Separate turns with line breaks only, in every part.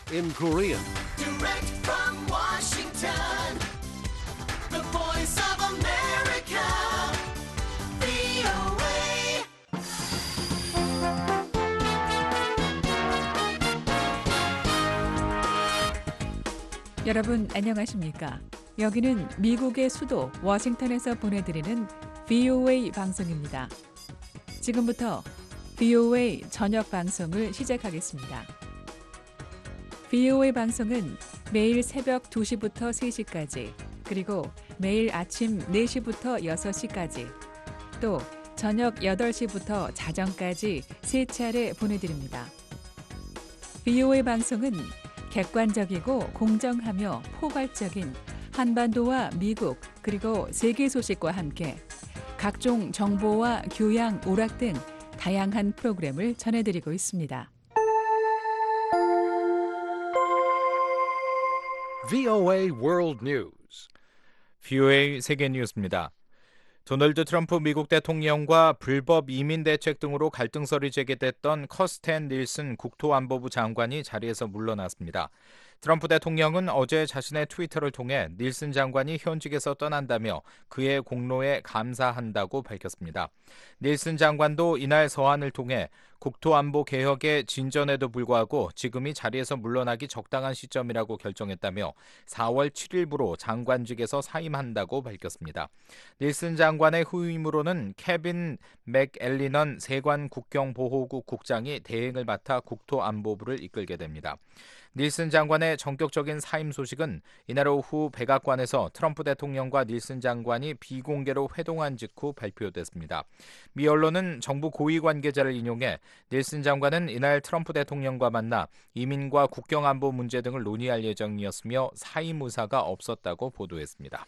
in Korean.
Direct from Washington, the voice of America, VOA.
여러분 안녕하십니까? 여기는 미국의 수도 워싱턴에서 보내드리는 VOA 방송입니다. 지금부터 VOA 저녁 방송을 시작하겠습니다. VOA 방송은 매일 새벽 2시부터 3시까지, 그리고 매일 아침 4시부터 6시까지, 또 저녁 8시부터 자정까지 3차례 보내드립니다. VOA 방송은 객관적이고 공정하며 포괄적인 한반도와 미국 그리고 세계 소식과 함께 각종 정보와 교양, 오락 등 다양한 프로그램을 전해드리고 있습니다.
VOA World News.
VOA 세계 뉴스입니다. 도널드 트럼프 미국 대통령과 불법 이민 대책 등으로 갈등설이 제기됐던 커스텐 닐슨 국토안보부 장관이 자리에서 물러났습니다. 트럼프 대통령은 어제 자신의 트위터를 통해 닐슨 장관이 현직에서 떠난다며 그의 공로에 감사한다고 밝혔습니다. 닐슨 장관도 이날 서한을 통해 국토안보 개혁의 진전에도 불구하고 지금이 자리에서 물러나기 적당한 시점이라고 결정했다며 4월 7일부로 장관직에서 사임한다고 밝혔습니다. 닐슨 장관의 후임으로는 케빈 맥앨리넌 세관 국경보호국 국장이 대행을 맡아 국토안보부를 이끌게 됩니다. 닐슨 장관의 전격적인 사임 소식은 이날 오후 백악관에서 트럼프 대통령과 닐슨 장관이 비공개로 회동한 직후 발표됐습니다. 미 언론은 정부 고위 관계자를 인용해 닐슨 장관은 이날 트럼프 대통령과 만나 이민과 국경안보 문제 등을 논의할 예정이었으며 사임 의사가 없었다고 보도했습니다.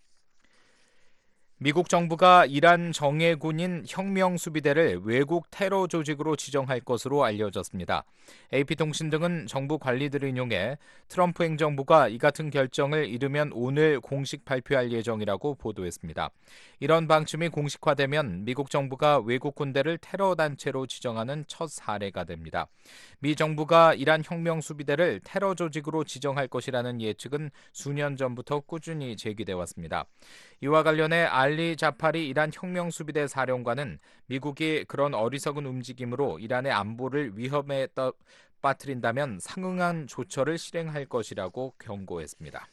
미국 정부가 이란 정예군인 혁명수비대를 외국 테러 조직으로 지정할 것으로 알려졌습니다. AP통신 등은 정부 관리들을 인용해 트럼프 행정부가 이 같은 결정을 이르면 오늘 공식 발표할 예정이라고 보도했습니다. 이런 방침이 공식화되면 미국 정부가 외국 군대를 테러 단체로 지정하는 첫 사례가 됩니다. 미 정부가 이란 혁명수비대를 테러 조직으로 지정할 것이라는 예측은 수년 전부터 꾸준히 제기돼 왔습니다. 이와 관련해 알리 자파리 이란 혁명수비대 사령관은 미국이 그런 어리석은 움직임으로 이란의 안보를 위험에 빠뜨린다면 상응한 조처를 실행할 것이라고 경고했습니다.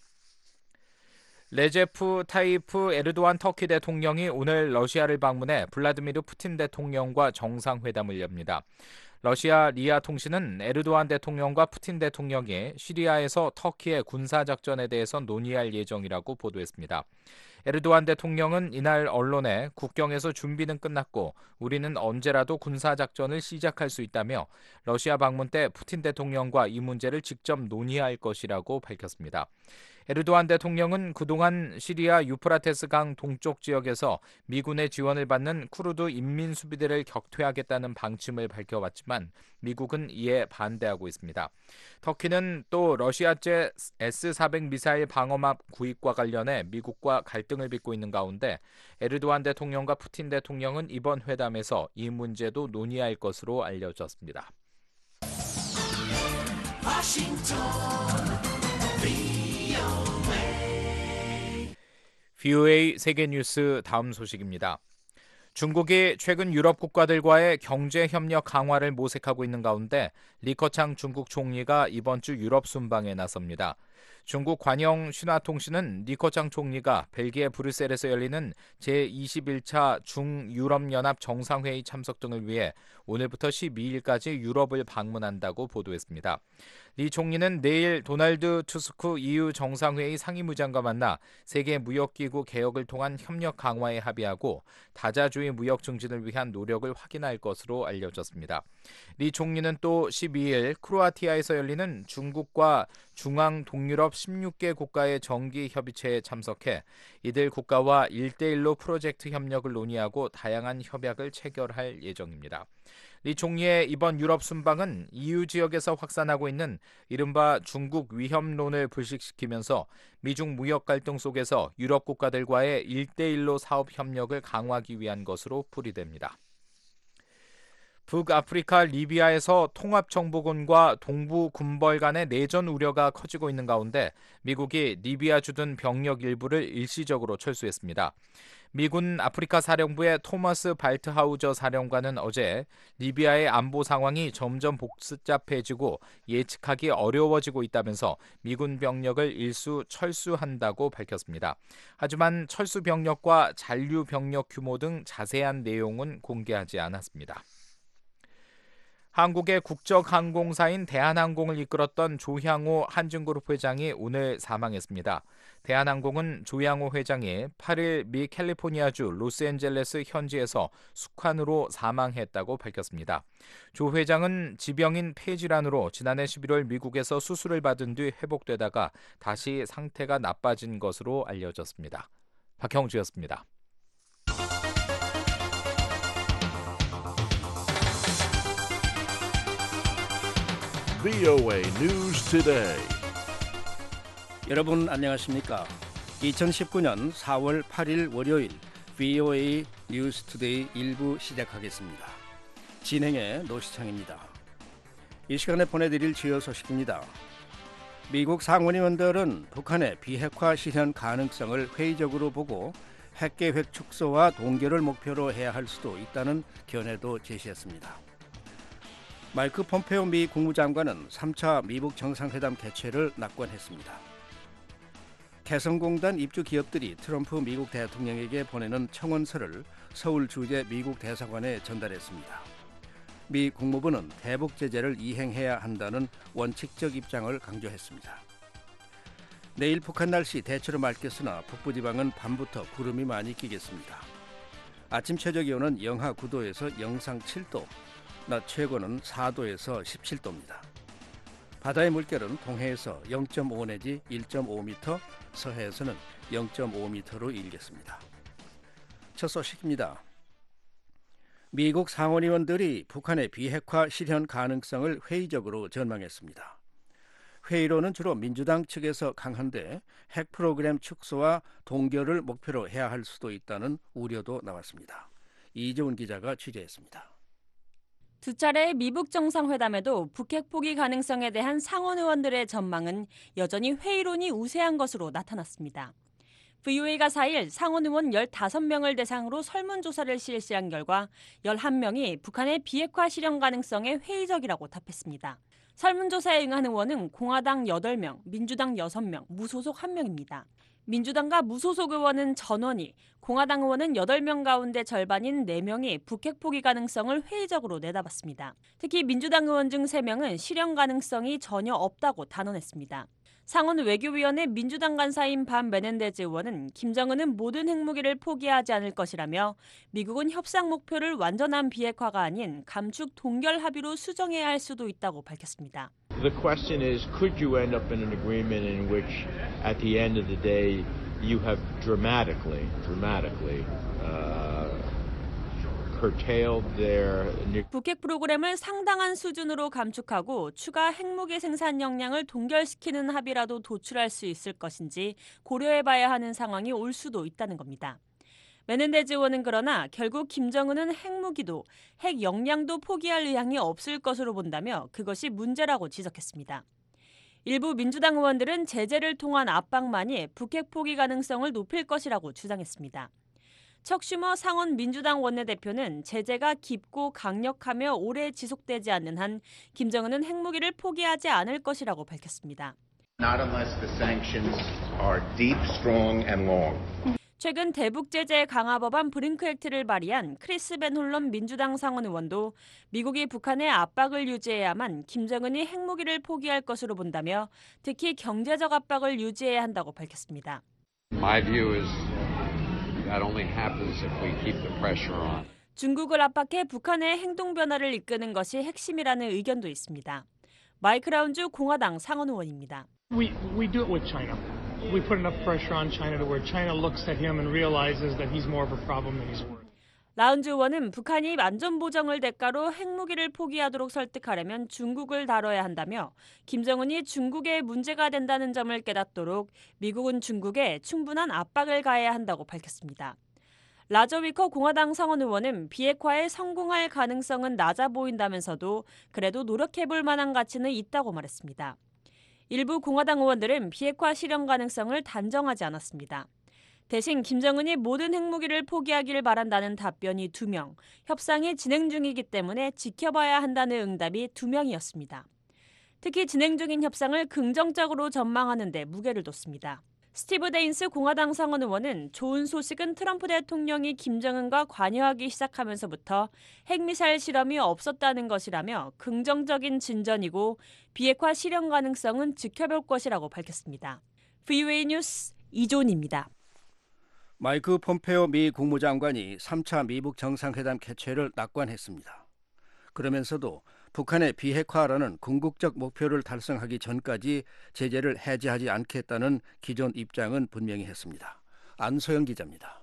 레제프 타이프 에르도안 터키 대통령이 오늘 러시아를 방문해 블라디미르 푸틴 대통령과 정상회담을 엽니다. 러시아 리아 통신은 에르도안 대통령과 푸틴 대통령이 시리아에서 터키의 군사작전에 대해서 논의할 예정이라고 보도했습니다. 에르도안 대통령은 이날 언론에 국경에서 준비는 끝났고 우리는 언제라도 군사작전을 시작할 수 있다며 러시아 방문 때 푸틴 대통령과 이 문제를 직접 논의할 것이라고 밝혔습니다. 에르도안 대통령은 그동안 시리아 유프라테스 강 동쪽 지역에서 미군의 지원을 받는 쿠르드 인민수비대를 격퇴하겠다는 방침을 밝혀왔지만 미국은 이에 반대하고 있습니다. 터키는 또 러시아제 S-400 미사일 방어막 구입과 관련해 미국과 갈등을 빚고 있는 가운데 에르도안 대통령과 푸틴 대통령은 이번 회담에서 이 문제도 논의할 것으로 알려졌습니다. VOA 세계뉴스 다음 소식입니다. 중국이 최근 유럽 국가들과의 경제 협력 강화를 모색하고 있는 가운데 리커창 중국 총리가 이번 주 유럽 순방에 나섭니다. 중국 관영 신화통신은 리커창 총리가 벨기에 브뤼셀에서 열리는 제21차 중유럽연합 정상회의 참석 등을 위해 오늘부터 12일까지 유럽을 방문한다고 보도했습니다. 리 총리는 내일 도널드 투스크 EU 정상회의 상임의장과 만나 세계무역기구 개혁을 통한 협력 강화에 합의하고 다자주의 무역 증진을 위한 노력을 확인할 것으로 알려졌습니다. 리 총리는 또 12일 크로아티아에서 열리는 중국과 중앙 동유럽 16개 국가의 정기협의체에 참석해 이들 국가와 1대1로 프로젝트 협력을 논의하고 다양한 협약을 체결할 예정입니다. 리 총리의 이번 유럽 순방은 EU 지역에서 확산하고 있는 이른바 중국 위협론을 불식시키면서 미중 무역 갈등 속에서 유럽 국가들과의 1대1로 사업 협력을 강화하기 위한 것으로 풀이됩니다. 북아프리카 리비아에서 통합정보군과 동부 군벌 간의 내전 우려가 커지고 있는 가운데 미국이 리비아 주둔 병력 일부를 일시적으로 철수했습니다. 미군 아프리카 사령부의 토머스 발트하우저 사령관은 어제 리비아의 안보 상황이 점점 복잡해지고 예측하기 어려워지고 있다면서 미군 병력을 일수 철수한다고 밝혔습니다. 하지만 철수 병력과 잔류 병력 규모 등 자세한 내용은 공개하지 않았습니다. 한국의 국적항공사인 대한항공을 이끌었던 조향호 한진그룹 회장이 오늘 사망했습니다. 대한항공은 조향호 회장이 8일 미 캘리포니아주 로스앤젤레스 현지에서 숙환으로 사망했다고 밝혔습니다. 조 회장은 지병인 폐질환으로 지난해 11월 미국에서 수술을 받은 뒤 회복되다가 다시 상태가 나빠진 것으로 알려졌습니다. 박형주였습니다.
VOA News Today.
여러분 안녕하십니까? 2019년 4월 8일 월요일 VOA 뉴스 투데이 1부 시작하겠습니다. 진행의 노시창입니다. 이 시간에 보내드릴 주요 소식입니다. 미국 상원의원들은 북한의 비핵화 실현 가능성을 회의적으로 보고 핵계획 축소와 동결을 목표로 해야 할 수도 있다는 견해도 제시했습니다. 마이크 폼페오 미 국무장관은 3차 미북 정상회담 개최를 낙관했습니다. 개성공단 입주 기업들이 트럼프 미국 대통령에게 보내는 청원서를 서울 주재 미국 대사관에 전달했습니다. 미 국무부는 대북 제재를 이행해야 한다는 원칙적 입장을 강조했습니다. 내일 북한 날씨 대체로 맑겠으나 북부지방은 밤부터 구름이 많이 끼겠습니다. 아침 최저 기온은 영하 9도에서 영상 7도, 낮 최고는 4도에서 17도입니다. 바다의 물결은 동해에서 0.5 내지 1.5m, 서해에서는 0.5m로 일겠습니다. 첫 소식입니다. 미국 상원의원들이 북한의 비핵화 실현 가능성을 회의적으로 전망했습니다. 회의로는 주로 민주당 측에서 강한데 핵 프로그램 축소와 동결을 목표로 해야 할 수도 있다는 우려도 나왔습니다. 이재훈 기자가 취재했습니다.
두 차례의 미북 정상회담에도 북핵 포기 가능성에 대한 상원 의원들의 전망은 여전히 회의론이 우세한 것으로 나타났습니다. VOA가 4일 상원 의원 15명을 대상으로 설문조사를 실시한 결과 11명이 북한의 비핵화 실현 가능성에 회의적이라고 답했습니다. 설문조사에 응한 의원은 공화당 8명, 민주당 6명, 무소속 1명입니다. 민주당과 무소속 의원은 전원이, 공화당 의원은 8명 가운데 절반인 4명이 북핵 포기 가능성을 회의적으로 내다봤습니다. 특히 민주당 의원 중 3명은 실현 가능성이 전혀 없다고 단언했습니다. 상원 외교위원회 민주당 간사인 반 메넨데즈 의원은 김정은은 모든 핵무기를 포기하지 않을 것이라며 미국은 협상 목표를 완전한 비핵화가 아닌 감축 동결 합의로 수정해야 할 수도 있다고 밝혔습니다.
The question is, could you end up in an agreement in which, at the end of the day, you have dramatically curtailed their
북핵 프로그램을 상당한 수준으로 감축하고 추가 핵무기 생산 역량을 동결시키는 합의라도 도출할 수 있을 것인지 고려해봐야 하는 상황이 올 수도 있다는 겁니다. 메넨데즈 의원은 그러나 결국 김정은은 핵무기도 핵 역량도 포기할 의향이 없을 것으로 본다며 그것이 문제라고 지적했습니다. 일부 민주당 의원들은 제재를 통한 압박만이 북핵 포기 가능성을 높일 것이라고 주장했습니다. 척 슈머 상원 민주당 원내대표는 제재가 깊고 강력하며 오래 지속되지 않는 한 김정은은 핵무기를 포기하지 않을 것이라고 밝혔습니다.
Not unless the sanctions are deep, strong, and long.
최근 대북 제재 강화 법안 브링크 액트를 발의한 크리스 벤 홀런 민주당 상원 의원도 미국이 북한의 압박을 유지해야만 김정은이 핵무기를 포기할 것으로 본다며 특히 경제적 압박을 유지해야 한다고 밝혔습니다.
My view is that only happens if we keep the pressure on.
중국을 압박해 북한의 행동 변화를 이끄는 것이 핵심이라는 의견도 있습니다. 마이크 라운즈 공화당 상원 의원입니다.
We do it with China. We put enough pressure on China to where China looks at him and realizes that he's more of a problem than he's worth.
라운즈 의원은 북한이 안전 보장을 대가로 핵무기를 포기하도록 설득하려면 중국을 다뤄야 한다며 김정은이 중국에 문제가 된다는 점을 깨닫도록 미국은 중국에 충분한 압박을 가해야 한다고 밝혔습니다. 라저 위커 공화당 상원 의원은 비핵화에 성공할 가능성은 낮아 보인다면서도 그래도 노력해볼 만한 가치는 있다고 말했습니다. 일부 공화당 의원들은 비핵화 실현 가능성을 단정하지 않았습니다. 대신 김정은이 모든 핵무기를 포기하기를 바란다는 답변이 2명, 협상이 진행 중이기 때문에 지켜봐야 한다는 응답이 2명이었습니다. 특히 진행 중인 협상을 긍정적으로 전망하는 데 무게를 뒀습니다. 스티브 데인스 공화당 상원 의원은 좋은 소식은 트럼프 대통령이 김정은과 관여하기 시작하면서부터 핵미사일 실험이 없었다는 것이라며 긍정적인 진전이고 비핵화 실현 가능성은 지켜볼 것이라고 밝혔습니다. VOA 뉴스 이존입니다.
마이크 폼페오 미 국무장관이 3차 미북 정상회담 개최를 낙관했습니다. 그러면서도 북한의 비핵화라는 궁극적 목표를 달성하기 전까지 제재를 해제하지 않겠다는 기존 입장은 분명히 했습니다. 안소영 기자입니다.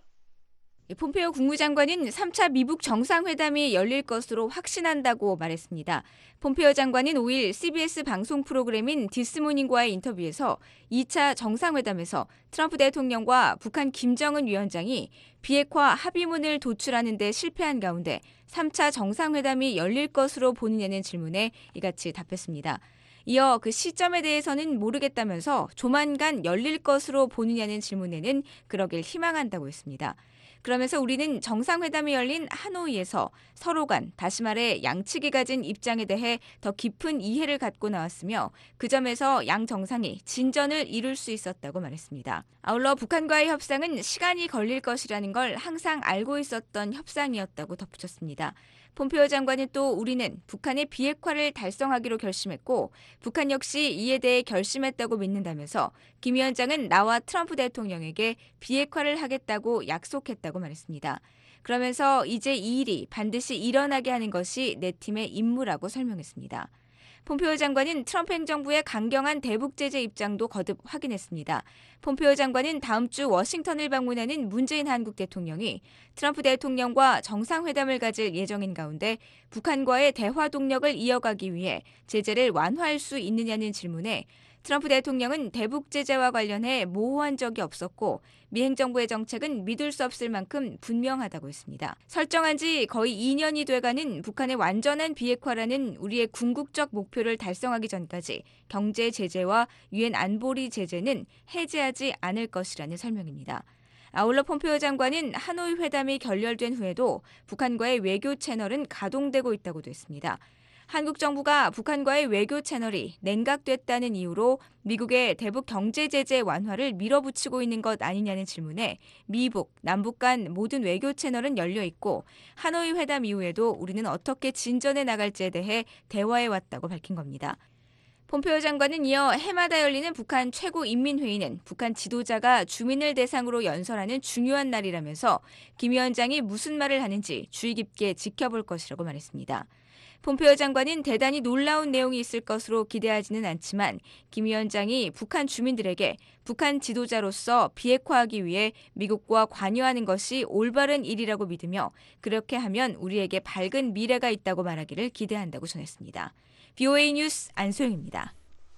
폼페오 국무장관은 3차 미북 정상회담이 열릴 것으로 확신한다고 말했습니다. 폼페오 장관은 5일 CBS 방송 프로그램인 디스모닝과의 인터뷰에서 2차 정상회담에서 트럼프 대통령과 북한 김정은 위원장이 비핵화 합의문을 도출하는 데 실패한 가운데 3차 정상회담이 열릴 것으로 보느냐는 질문에 이같이 답했습니다. 이어 그 시점에 대해서는 모르겠다면서 조만간 열릴 것으로 보느냐는 질문에는 그러길 희망한다고 했습니다. 그러면서 우리는 정상회담이 열린 하노이에서 서로 간, 다시 말해 양측이 가진 입장에 대해 더 깊은 이해를 갖고 나왔으며 그 점에서 양 정상이 진전을 이룰 수 있었다고 말했습니다. 아울러 북한과의 협상은 시간이 걸릴 것이라는 걸 항상 알고 있었던 협상이었다고 덧붙였습니다. 폼페오 장관은 또 우리는 북한의 비핵화를 달성하기로 결심했고 북한 역시 이에 대해 결심했다고 믿는다면서 김 위원장은 나와 트럼프 대통령에게 비핵화를 하겠다고 약속했다고 말했습니다. 그러면서 이제 이 일이 반드시 일어나게 하는 것이 내 팀의 임무라고 설명했습니다. 폼페오 장관은 트럼프 행정부의 강경한 대북 제재 입장도 거듭 확인했습니다. 폼페오 장관은 다음 주 워싱턴을 방문하는 문재인 한국 대통령이 트럼프 대통령과 정상회담을 가질 예정인 가운데 북한과의 대화 동력을 이어가기 위해 제재를 완화할 수 있느냐는 질문에 트럼프 대통령은 대북 제재와 관련해 모호한 적이 없었고 미 행정부의 정책은 믿을 수 없을 만큼 분명하다고 했습니다. 설정한 지 거의 2년이 돼가는 북한의 완전한 비핵화라는 우리의 궁극적 목표를 달성하기 전까지 경제 제재와 유엔 안보리 제재는 해제하지 않을 것이라는 설명입니다. 아울러 폼페오 장관은 하노이 회담이 결렬된 후에도 북한과의 외교 채널은 가동되고 있다고도 했습니다. 한국 정부가 북한과의 외교 채널이 냉각됐다는 이유로 미국의 대북 경제 제재 완화를 밀어붙이고 있는 것 아니냐는 질문에 미북, 남북 간 모든 외교 채널은 열려 있고 하노이 회담 이후에도 우리는 어떻게 진전해 나갈지에 대해 대화해 왔다고 밝힌 겁니다. 폼페오 장관은 이어 해마다 열리는 북한 최고인민회의는 북한 지도자가 주민을 대상으로 연설하는 중요한 날이라면서 김 위원장이 무슨 말을 하는지 주의 깊게 지켜볼 것이라고 말했습니다. 폼페오 장관은 대단히 놀라운 내용이 있을 것으로 기대하지는 않지만 김 위원장이 북한 주민들에게 북한 지도자로서 비핵화하기 위해 미국과 관여하는 것이 올바른 일이라고 믿으며 그렇게 하면 우리에게 밝은 미래가 있다고 말하기를 기대한다고 전했습니다. VOA 뉴스 안소영입니다.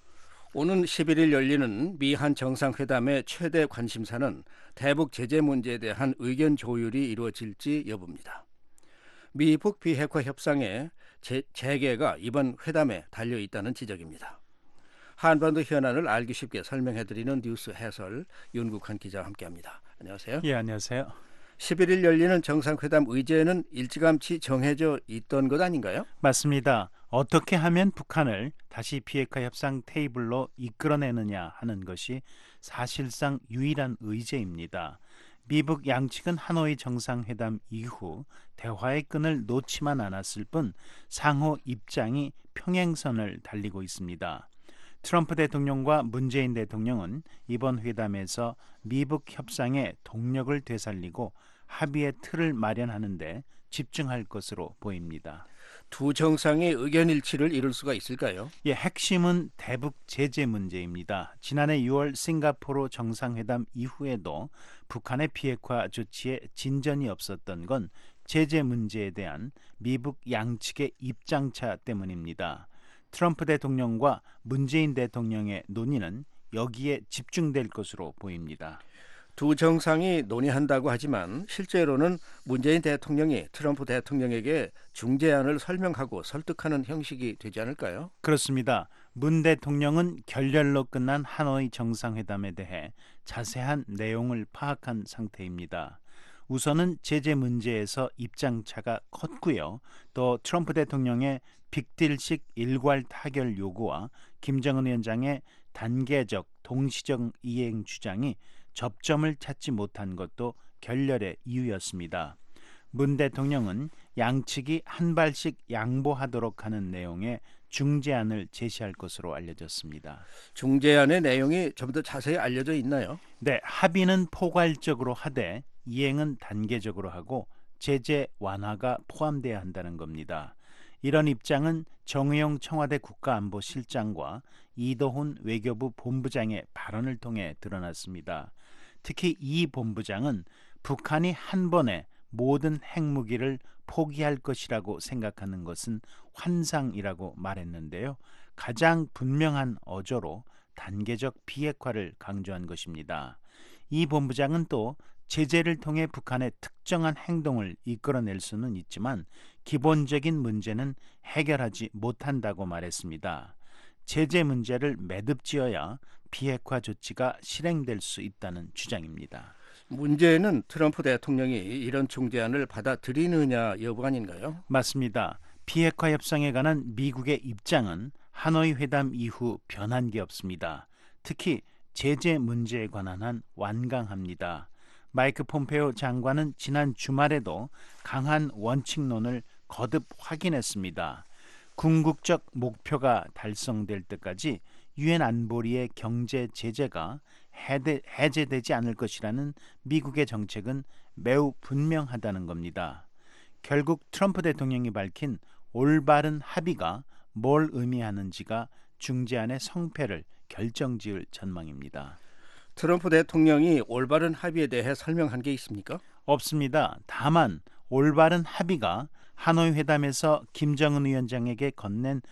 오는 11일 열리는 미한 정상회담의 최대 관심사는 대북 제재 문제에 대한 의견 조율이 이루어질지 여부입니다. 미북 비핵화 협상의 재개가 이번 회담에 달려있다는 지적입니다. 한반도 현안을 알기 쉽게 설명해드리는 뉴스 해설 윤국한 기자와 함께합니다. 안녕하세요.
예, 안녕하세요.
11일 열리는 정상회담 의제는 일찌감치 정해져 있던 것 아닌가요?
맞습니다. 어떻게 하면 북한을 다시 비핵화 협상 테이블로 이끌어내느냐 하는 것이 사실상 유일한 의제입니다. 미북 양측은 하노이 정상회담 이후 대화의 끈을 놓지만 않았을 뿐 상호 입장이 평행선을 달리고 있습니다. 트럼프 대통령과 문재인 대통령은 이번 회담에서 미북 협상의 동력을 되살리고 합의의 틀을 마련하는 데 집중할 것으로 보입니다.
두 정상의 의견 일치를 이룰 수가 있을까요?
예, 핵심은 대북 제재 문제입니다. 지난해 6월 싱가포르 정상회담 이후에도 북한의 비핵화 조치에 진전이 없었던 건 제재 문제에 대한 미북 양측의 입장차 때문입니다. 트럼프 대통령과 문재인 대통령의 논의는 여기에 집중될 것으로 보입니다.
두 정상이 논의한다고 하지만 실제로는 문재인 대통령이 트럼프 대통령에게 중재안을 설명하고 설득하는 형식이 되지 않을까요?
그렇습니다. 문 대통령은 결렬로 끝난 하노이 정상회담에 대해 자세한 내용을 파악한 상태입니다. 우선은 제재 문제에서 입장차가 컸고요. 또 트럼프 대통령의 빅딜식 일괄 타결 요구와 김정은 위원장의 단계적 동시적 이행 주장이 접점을 찾지 못한 것도 결렬의 이유였습니다. 문 대통령은 양측이 한 발씩 양보하도록 하는 내용의 중재안을 제시할 것으로 알려졌습니다.
중재안의 내용이 좀 더 자세히 알려져 있나요?
네, 합의는 포괄적으로 하되 이행은 단계적으로 하고 제재 완화가 포함돼야 한다는 겁니다. 이런 입장은 정의용 청와대 국가안보실장과 이도훈 외교부 본부장의 발언을 통해 드러났습니다. 특히 이 본부장은 북한이 한 번에 모든 핵무기를 포기할 것이라고 생각하는 것은 환상이라고 말했는데요. 가장 분명한 어조로 단계적 비핵화를 강조한 것입니다. 이 본부장은 또 제재를 통해 북한의 특정한 행동을 이끌어낼 수는 있지만 기본적인 문제는 해결하지 못한다고 말했습니다. 제재 문제를 매듭지어야 비핵화 조치가 실행될 수 있다는 주장입니다.
문제는 트럼프 대통령이 이런 중재안을 받아들이느냐 여부 아닌가요?
맞습니다. 비핵화 협상에 관한 미국의 입장은 하노이 회담 이후 변한 게 없습니다. 특히 제재 문제에 관한 한 완강합니다. 마이크 폼페오 장관은 지난 주말에도 강한 원칙론을 거듭 확인했습니다. 궁극적 목표가 달성될 때까지 유엔 안보리의 경제 제재가 해제되지 않을 것이라는 미국의 정책은 매우 분명하다는 겁니다. 결국 트럼프 대통령이 밝힌 올바른 합의가 뭘 의미하는지가 중재안의 성패를 결정지을 전망입니다.
트럼프 대통령이 올바른 합의에 대해 설명한 게 있습니까?
없습니다. 다만 올바른 합의가 하노이 회담에서 김정은 위원장에게 건넨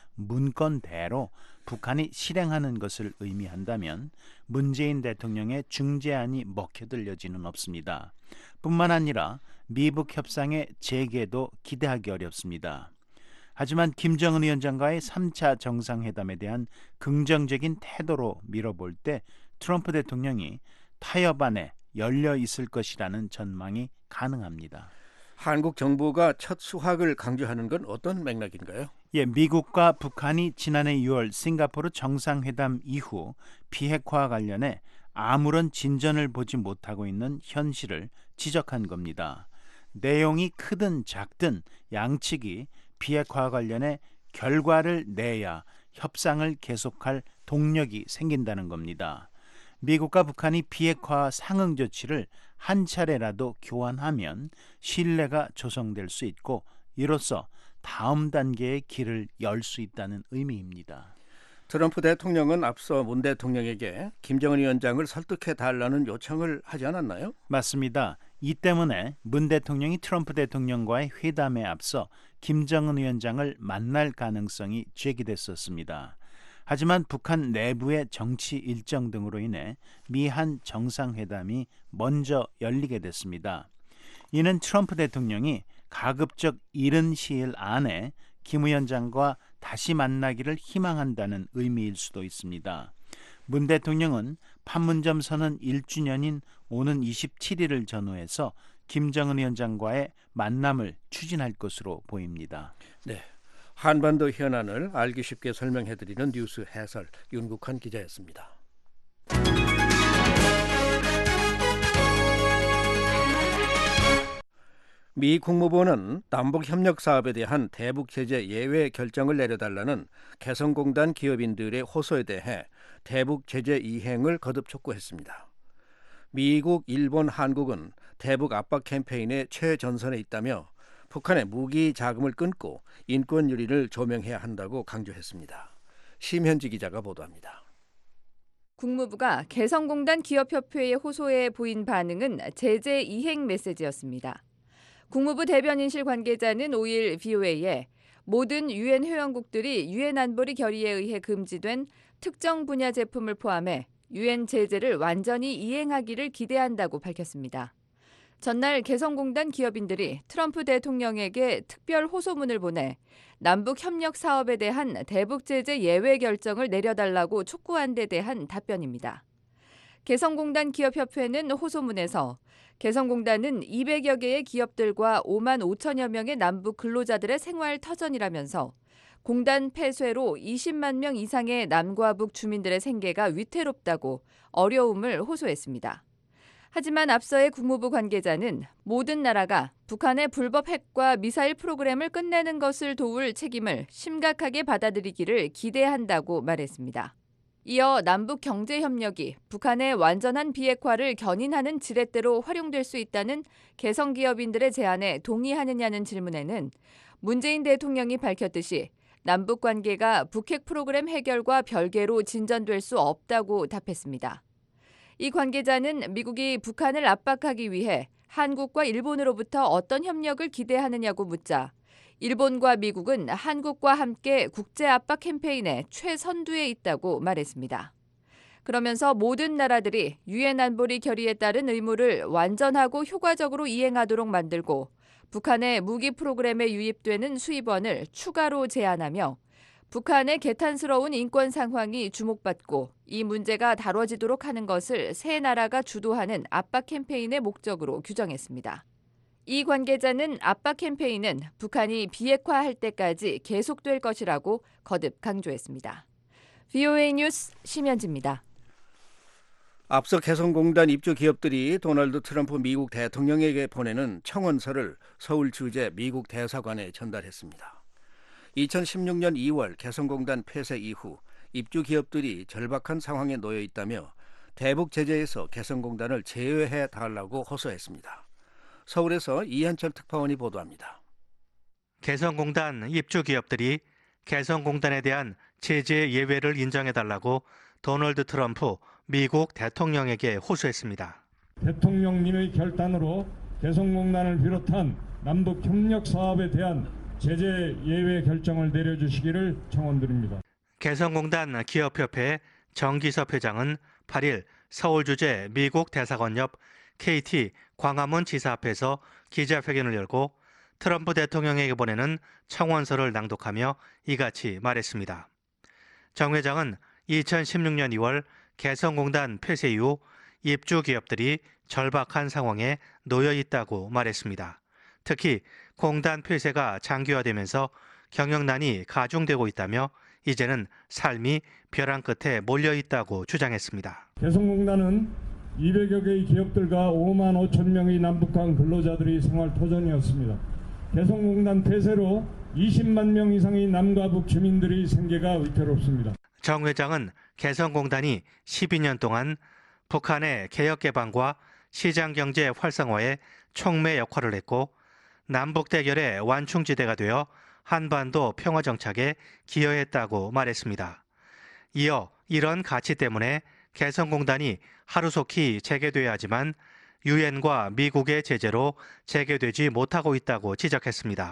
문건대로 북한이 실행하는 것을 의미한다면 문재인 대통령의 중재안이 먹혀들 여지는 없습니다. 뿐만 아니라 미북 협상의 재개도 기대하기 어렵습니다. 하지만 김정은 위원장과의 3차 정상회담에 대한 긍정적인 태도로 밀어볼 때 트럼프 대통령이 타협 안에 열려 있을 것이라는 전망이 가능합니다.
한국 정부가 첫 수확을 강조하는 건 어떤 맥락인가요?
예, 미국과 북한이 지난해 6월 싱가포르 정상회담 이후 비핵화와 관련해 아무런 진전을 보지 못하고 있는 현실을 지적한 겁니다. 내용이 크든 작든 양측이 비핵화와 관련해 결과를 내야 협상을 계속할 동력이 생긴다는 겁니다. 미국과 북한이 비핵화 상응 조치를 한 차례라도 교환하면 신뢰가 조성될 수 있고 이로써 다음 단계의 길을 열 수 있다는 의미입니다.
트럼프 대통령은 앞서 문 대통령에게 김정은 위원장을 설득해 달라는 요청을 하지 않았나요?
맞습니다. 이 때문에 문 대통령이 트럼프 대통령과의 회담에 앞서 김정은 위원장을 만날 가능성이 제기됐었습니다. 하지만 북한 내부의 정치 일정 등으로 인해 미한 정상회담이 먼저 열리게 됐습니다. 이는 트럼프 대통령이 가급적 이른 시일 안에 김 위원장과 다시 만나기를 희망한다는 의미일 수도 있습니다. 문 대통령은 판문점 선언 1주년인 오는 27일을 전후해서 김정은 위원장과의 만남을 추진할 것으로 보입니다.
네, 한반도 현안을 알기 쉽게 설명해드리는 뉴스 해설 윤국환 기자였습니다. 미 국무부는 남북협력 사업에 대한 대북 제재 예외 결정을 내려달라는 개성공단 기업인들의 호소에 대해 대북 제재 이행을 거듭 촉구했습니다. 미국, 일본, 한국은 대북 압박 캠페인의 최전선에 있다며 북한의 무기 자금을 끊고 인권 유린을 조명해야 한다고 강조했습니다. 심현지 기자가 보도합니다.
국무부가 개성공단 기업협회의 호소에 보인 반응은 제재 이행 메시지였습니다. 국무부 대변인실 관계자는 5일 VOA에 모든 유엔 회원국들이 유엔 안보리 결의에 의해 금지된 특정 분야 제품을 포함해 유엔 제재를 완전히 이행하기를 기대한다고 밝혔습니다. 전날 개성공단 기업인들이 트럼프 대통령에게 특별 호소문을 보내 남북 협력 사업에 대한 대북 제재 예외 결정을 내려달라고 촉구한 데 대한 답변입니다. 개성공단 기업협회는 호소문에서 개성공단은 200여 개의 기업들과 5만 5천여 명의 남북 근로자들의 생활 터전이라면서 공단 폐쇄로 20만 명 이상의 남과 북 주민들의 생계가 위태롭다고 어려움을 호소했습니다. 하지만 앞서의 국무부 관계자는 모든 나라가 북한의 불법 핵과 미사일 프로그램을 끝내는 것을 도울 책임을 심각하게 받아들이기를 기대한다고 말했습니다. 이어 남북 경제협력이 북한의 완전한 비핵화를 견인하는 지렛대로 활용될 수 있다는 개성기업인들의 제안에 동의하느냐는 질문에는 문재인 대통령이 밝혔듯이 남북 관계가 북핵 프로그램 해결과 별개로 진전될 수 없다고 답했습니다. 이 관계자는 미국이 북한을 압박하기 위해 한국과 일본으로부터 어떤 협력을 기대하느냐고 묻자 일본과 미국은 한국과 함께 국제 압박 캠페인의 최선두에 있다고 말했습니다. 그러면서 모든 나라들이 유엔 안보리 결의에 따른 의무를 완전하고 효과적으로 이행하도록 만들고 북한의 무기 프로그램에 유입되는 수입원을 추가로 제한하며 북한의 개탄스러운 인권 상황이 주목받고 이 문제가 다뤄지도록 하는 것을 세 나라가 주도하는 압박 캠페인의 목적으로 규정했습니다. 이 관계자는 압박 캠페인은 북한이 비핵화할 때까지 계속될 것이라고 거듭 강조했습니다. VOA 뉴스 심현지입니다.
앞서 개성공단 입주 기업들이 도널드 트럼프 미국 대통령에게 보내는 청원서를 서울 주재 미국 대사관에 전달했습니다. 2016년 2월 개성공단 폐쇄 이후 입주 기업들이 절박한 상황에 놓여 있다며 대북 제재에서 개성공단을 제외해 달라고 호소했습니다. 서울에서 이한철 특파원이 보도합니다.
개성공단 입주 기업들이 개성공단에 대한 제재 예외를 인정해달라고 도널드 트럼프 미국 대통령에게 호소했습니다.
대통령님의 결단으로 개성공단을 비롯한 남북 협력 사업에 대한 제재 예외 결정을 내려주시기를 청원드립니다.
개성공단 기업협회 정기섭 회장은 8일 서울주재 미국 대사관 옆 KT 광화문 지사 앞에서 기자회견을 열고 트럼프 대통령에게 보내는 청원서를 낭독하며 이같이 말했습니다. 정 회장은 2016년 2월 개성공단 폐쇄 이후 입주 기업들이 절박한 상황에 놓여 있다고 말했습니다. 특히 공단 폐쇄가 장기화되면서 경영난이 가중되고 있다며 이제는 삶이 벼랑 끝에 몰려 있다고 주장했습니다.
개성공단은 200여 개의 기업들과 5만 5천 명의 남북한 근로자들이 생활 터전이었습니다. 개성공단 폐쇄로 20만 명 이상의 남과 북 주민들의 생계가 위태롭습니다.
정 회장은 개성공단이 12년 동안 북한의 개혁 개방과 시장경제 활성화에 촉매 역할을 했고 남북 대결의 완충지대가 되어 한반도 평화 정착에 기여했다고 말했습니다. 이어 이런 가치 때문에 개성공단이 하루속히 재개돼야 하지만 유엔과 미국의 제재로 재개되지 못하고 있다고 지적했습니다.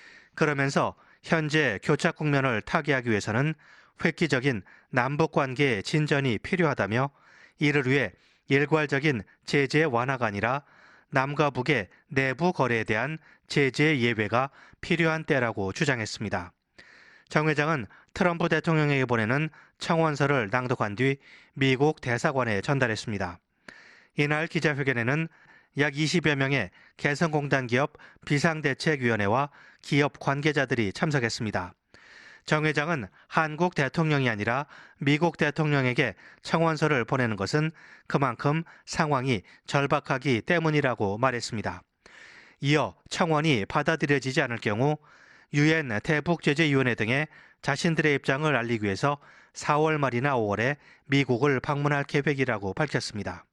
그러면서 현재 교착 국면을 타개하기 위해서는 획기적인 남북관계 진전이 필요하다며 이를 위해 일괄적인 제재 완화가 아니라 남과 북의 내부 거래에 대한 제재 예외가 필요한 때라고 주장했습니다. 정 회장은 트럼프 대통령에게 보내는 청원서를 낭독한 뒤 미국 대사관에 전달했습니다. 이날 기자회견에는 약 20여 명의 개성공단 기업 비상대책위원회와 기업 관계자들이 참석했습니다. 정 회장은 한국 대통령이 아니라 미국 대통령에게 청원서를 보내는 것은 그만큼 상황이 절박하기 때문이라고 말했습니다. 이어 청원이 받아들여지지 않을 경우 유엔 대북제재위원회 등에 자신들의 입장을 알리기 위해서 4월 말이나 5월에 미국을 방문할 계획이라고 밝혔습니다.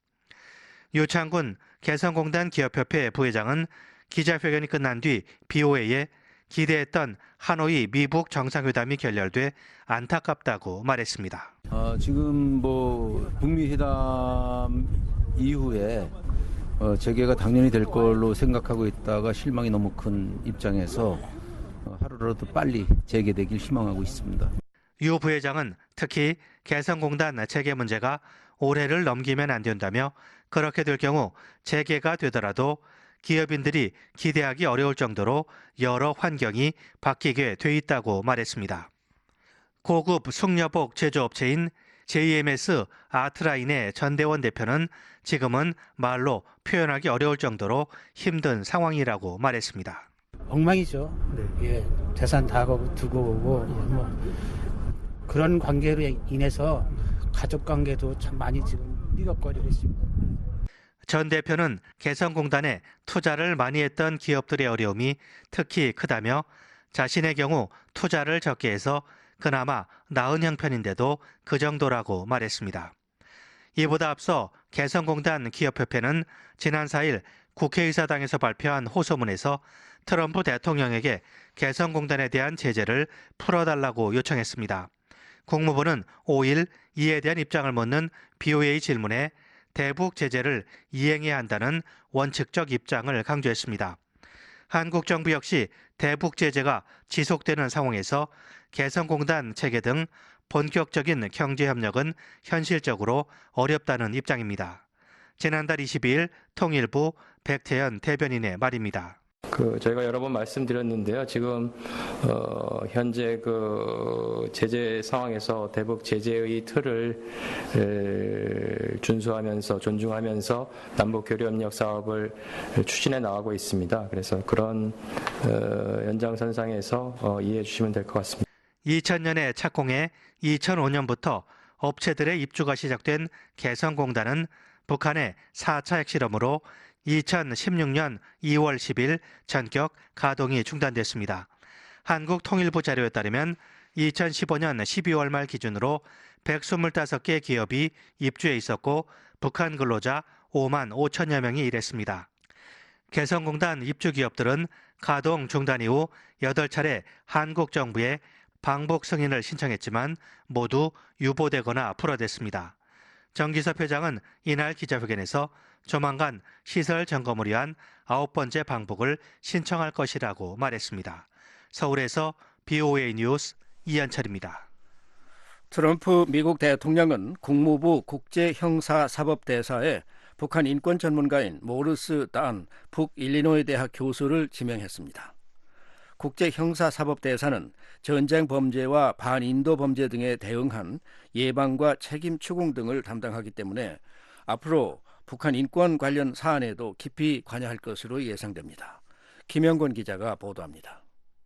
유창군 개성공단 기업협회 부회장은 기자회견이 끝난 뒤 BOA에 기대했던 하노이 미북 정상회담이 결렬돼 안타깝다고 말했습니다.
지금 북미 회담 이후에 재개가 당연히 될 걸로 생각하고 있다가 실망이 너무 큰 입장에서 하루라도 빨리 재개되길 희망하고 있습니다.
유 부회장은 특히 개성공단 재개 문제가 올해를 넘기면 안 된다며 그렇게 될 경우 재개가 되더라도 기업인들이 기대하기 어려울 정도로 여러 환경이 바뀌게 돼 있다고 말했습니다. 고급 숙녀복 제조업체인 JMS 아트라인의 전대원 대표는 지금은 말로 표현하기 어려울 정도로 힘든 상황이라고 말했습니다.
엉망이죠. 예, 재산 다 두고 오고 뭐 그런 관계로 인해서 가족 관계도 참 많이 지금 삐걱거리고 있습니다.
전 대표는 개성공단에 투자를 많이 했던 기업들의 어려움이 특히 크다며 자신의 경우 투자를 적게 해서 그나마 나은 형편인데도 그 정도라고 말했습니다. 이보다 앞서 개성공단 기업협회는 지난 4일 국회의사당에서 발표한 호소문에서 트럼프 대통령에게 개성공단에 대한 제재를 풀어달라고 요청했습니다. 국무부는 5일 이에 대한 입장을 묻는 BOA 질문에 대북 제재를 이행해야 한다는 원칙적 입장을 강조했습니다. 한국 정부 역시 대북 제재가 지속되는 상황에서 개성공단 체계 등 본격적인 경제협력은 현실적으로 어렵다는 입장입니다. 지난달 22일 통일부 백태현 대변인의 말입니다.
저희가 여러 번 말씀드렸는데요. 지금 현재 제재 상황에서 대북 제재의 틀을 준수하면서 존중하면서 남북 교류협력 사업을 추진해 나가고 있습니다. 그래서 그런 연장선상에서 이해해 주시면 될 것 같습니다.
2000년에 착공해 2005년부터 업체들의 입주가 시작된 개성공단은 북한의 4차 핵실험으로 2016년 2월 10일 전격 가동이 중단됐습니다. 한국통일부 자료에 따르면 2015년 12월 말 기준으로 125개 기업이 입주해 있었고 북한 근로자 5만 5천여 명이 일했습니다. 개성공단 입주 기업들은 가동 중단 이후 8차례 한국 정부에 방북 승인을 신청했지만 모두 유보되거나 풀어댔습니다. 정기섭 회장은 이날 기자회견에서 조만간 시설 점검을 위한 9번째 방북을 신청할 것이라고 말했습니다. 서울에서 BOA 뉴스 이현철입니다.
트럼프 미국 대통령은 국무부 국제형사사법대사에 북한 인권 전문가인 모르스 단 북일리노이 대학 교수를 지명했습니다. 국제형사사법대사는 전쟁 범죄와 반인도 범죄 등에 대응한 예방과 책임 추궁 등을 담당하기 때문에 앞으로 북한 인권 관련 사안에도 깊이 관여할 것으로 예상됩니다. 김영권 기자가 보도합니다.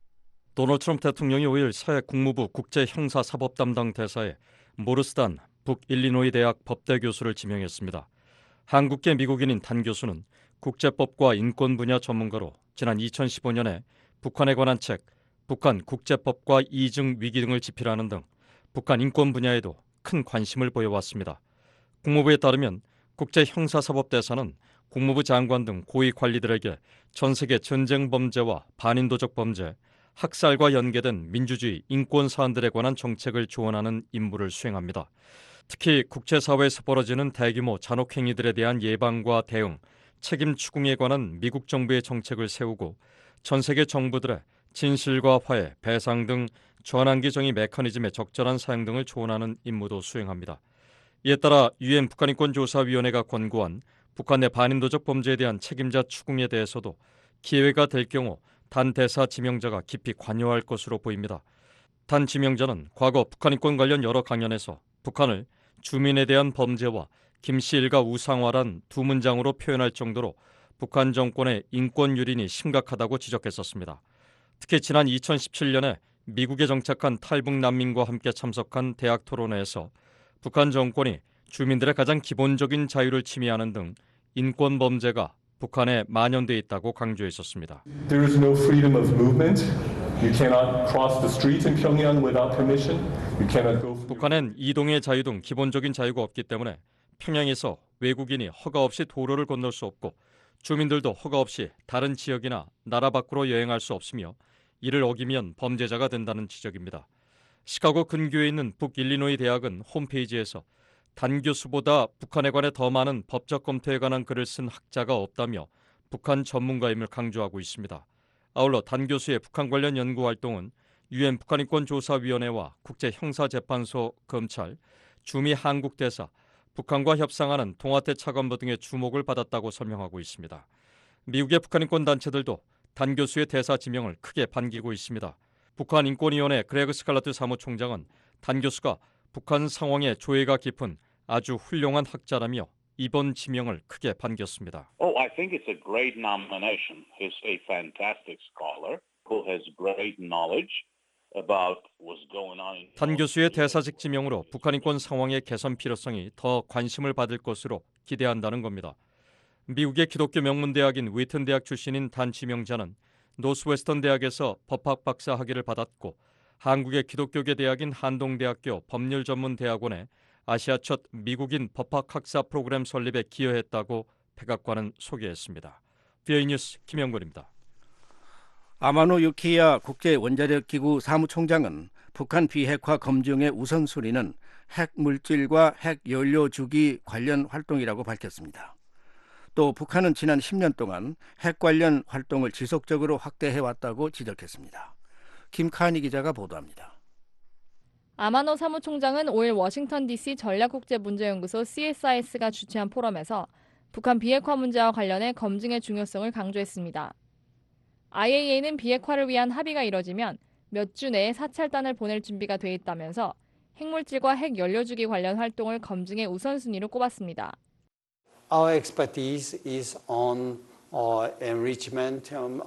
도널드 트럼프 대통령이 5일 새 국무부 국제형사사법 담당 대사에 모르스단 북일리노이 대학 법대 교수를 지명했습니다. 한국계 미국인인 단 교수는 국제법과 인권 분야 전문가로 지난 2015년에 북한에 관한 책, 북한 국제법과 이증 위기 등을 집필하는 등 북한 인권 분야에도 큰 관심을 보여왔습니다. 국무부에 따르면 국제형사사법대사는 국무부 장관 등 고위 관리들에게 전 세계 전쟁 범죄와 반인도적 범죄, 학살과 연계된 민주주의, 인권 사안들에 관한 정책을 조언하는 임무를 수행합니다. 특히 국제사회에서 벌어지는 대규모 잔혹 행위들에 대한 예방과 대응, 책임 추궁에 관한 미국 정부의 정책을 세우고 전 세계 정부들의 진실과 화해, 배상 등 전환기 정의 메커니즘의 적절한 사용 등을 조언하는 임무도 수행합니다. 이에 따라 UN 북한인권조사위원회가 권고한 북한 내 반인도적 범죄에 대한 책임자 추궁에 대해서도 기회가 될 경우 단 대사 지명자가 깊이 관여할 것으로 보입니다. 단 지명자는 과거 북한인권 관련 여러 강연에서 북한을 주민에 대한 범죄와 김씨 일가 우상화란 두 문장으로 표현할 정도로 북한 정권의 인권 유린이 심각하다고 지적했었습니다. 특히 지난 2017년에 미국에 정착한 탈북 난민과 함께 참석한 대학 토론회에서 북한 정권이 주민들의 가장 기본적인 자유를 침해하는 등 인권 범죄가 북한에 만연돼 있다고 강조했었습니다.
There is no freedom of movement. You cannot cross the streets in Pyongyang without permission. You cannot go.
북한엔 이동의 자유 등 기본적인 자유가 없기 때문에 평양에서 외국인이 허가 없이 도로를 건널 수 없고 주민들도 허가 없이 다른 지역이나 나라 밖으로 여행할 수 없으며 이를 어기면 범죄자가 된다는 지적입니다. 시카고 근교에 있는 북일리노이 대학은 홈페이지에서 단 교수보다 북한에 관해 더 많은 법적 검토에 관한 글을 쓴 학자가 없다며 북한 전문가임을 강조하고 있습니다. 아울러 단 교수의 북한 관련 연구 활동은 유엔 북한인권조사위원회와 국제형사재판소, 검찰, 주미 한국대사, 북한과 협상하는 동아태 차관보 등의 주목을 받았다고 설명하고 있습니다. 미국의 북한인권 단체들도 단 교수의 대사 지명을 크게 반기고 있습니다. 북한인권위원회 그레그 스칼라트 사무총장은 단 교수가 북한 상황에 조예가 깊은 아주 훌륭한 학자라며 이번 지명을 크게 반겼습니다.
I think it's a great nomination. He's a fantastic scholar who has great knowledge about what's going on.
단 교수의 대사직 지명으로 북한 인권 상황의 개선 필요성이 더 관심을 받을 것으로 기대한다는 겁니다. 미국의 기독교 명문대학인 위튼 대학 출신인 단 지명자는 노스웨스턴 대학에서 법학 박사 학위를 받았고 한국의 기독교계 대학인 한동대학교 법률전문대학원에 아시아 첫 미국인 법학 학사 프로그램 설립에 기여했다고 백악관은 소개했습니다. VOA 뉴스 김영권입니다.
아마노 유키야 국제원자력기구 사무총장은 북한 비핵화 검증의 우선순위는 핵물질과 핵연료 주기 관련 활동이라고 밝혔습니다. 또 북한은 지난 10년 동안 핵 관련 활동을 지속적으로 확대해왔다고 지적했습니다. 김카니 기자가 보도합니다.
아마노 사무총장은 5일 워싱턴 DC 전략국제문제연구소 CSIS가 주최한 포럼에서 북한 비핵화 문제와 관련해 검증의 중요성을 강조했습니다. IAEA는 비핵화를 위한 합의가 이뤄지면 몇 주 내에 사찰단을 보낼 준비가 돼 있다면서 핵물질과 핵연료주기 관련 활동을 검증의 우선순위로 꼽았습니다.
Our expertise is on enrichment and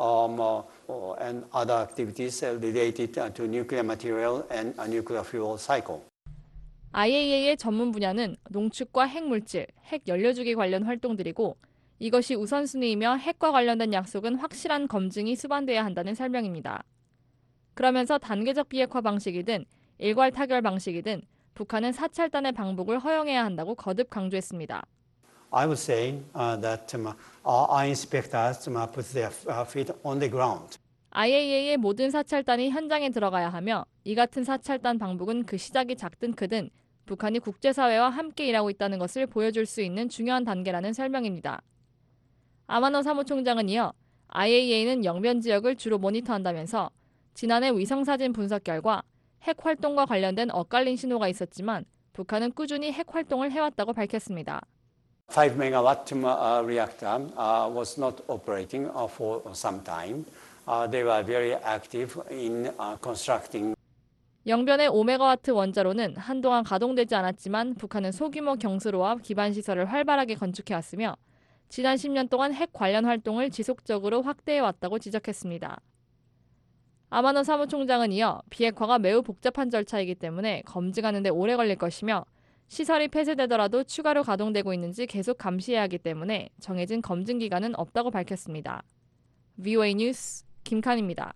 other activities related to nuclear material and a nuclear fuel cycle.
IAEA의 전문 분야는 농축과 핵물질, 핵연료주기 관련 활동들이고 이것이 우선순위이며 핵과 관련된 약속은 확실한 검증이 수반돼야 한다는 설명입니다. 그러면서 단계적 비핵화 방식이든 일괄 타결 방식이든 북한은 사찰단의 방북을 허용해야 한다고 거듭 강조했습니다.
I would say that our inspectors put their feet on the ground.
IAEA의 모든 사찰단이 현장에 들어가야 하며 이 같은 사찰단 방북은 그 시작이 작든 크든 북한이 국제사회와 함께 일하고 있다는 것을 보여줄 수 있는 중요한 단계라는 설명입니다. 아마노 사무총장은 이어 IAEA는 영변 지역을 주로 모니터한다면서 지난해 위성사진 분석 결과 핵 활동과 관련된 엇갈린 신호가 있었지만 북한은 꾸준히 핵 활동을 해왔다고 밝혔습니다.
5-megawatt reactor was not operating for some time. They were very active in constructing.
영변의 5메가와트 원자로는 한동안 가동되지 않았지만 북한은 소규모 경수로와 기반시설을 활발하게 건축해왔으며 지난 10년 동안 핵 관련 활동을 지속적으로 확대해왔다고 지적했습니다. 아마노 사무총장은 이어 비핵화가 매우 복잡한 절차이기 때문에 검증하는 데 오래 걸릴 것이며 시설이 폐쇄되더라도 추가로 가동되고 있는지 계속 감시해야 하기 때문에 정해진 검증 기간은 없다고 밝혔습니다. VOA 뉴스 김칸입니다.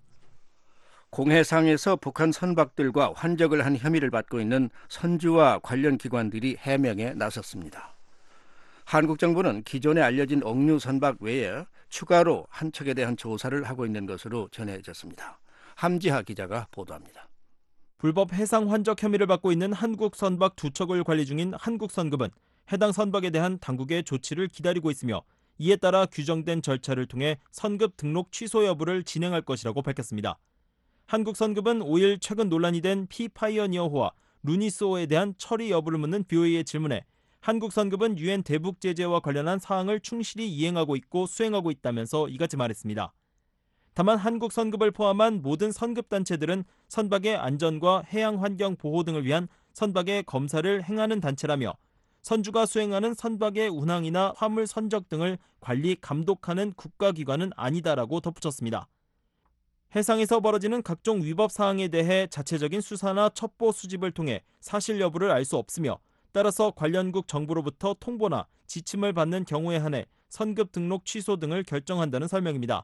공해상에서 북한 선박들과 환적을 한 혐의를 받고 있는 선주와 관련 기관들이 해명에 나섰습니다. 한국 정부는 기존에 알려진 억류 선박 외에 추가로 한 척에 대한 조사를 하고 있는 것으로 전해졌습니다. 함지하 기자가 보도합니다.
불법 해상 환적 혐의를 받고 있는 한국 선박 2척을 관리 중인 한국선급은 해당 선박에 대한 당국의 조치를 기다리고 있으며 이에 따라 규정된 절차를 통해 선급 등록 취소 여부를 진행할 것이라고 밝혔습니다. 한국선급은 5일 최근 논란이 된 피파이어니어호와 루니스호에 대한 처리 여부를 묻는 VOA의 질문에 한국선급은 유엔 대북 제재와 관련한 사항을 충실히 이행하고 있고 수행하고 있다면서 이같이 말했습니다. 다만 한국선급을 포함한 모든 선급단체들은 선박의 안전과 해양환경 보호 등을 위한 선박의 검사를 행하는 단체라며 선주가 수행하는 선박의 운항이나 화물 선적 등을 관리, 감독하는 국가기관은 아니다라고 덧붙였습니다. 해상에서 벌어지는 각종 위법 사항에 대해 자체적인 수사나 첩보 수집을 통해 사실 여부를 알 수 없으며 따라서 관련국 정부로부터 통보나 지침을 받는 경우에 한해 선급 등록 취소 등을 결정한다는 설명입니다.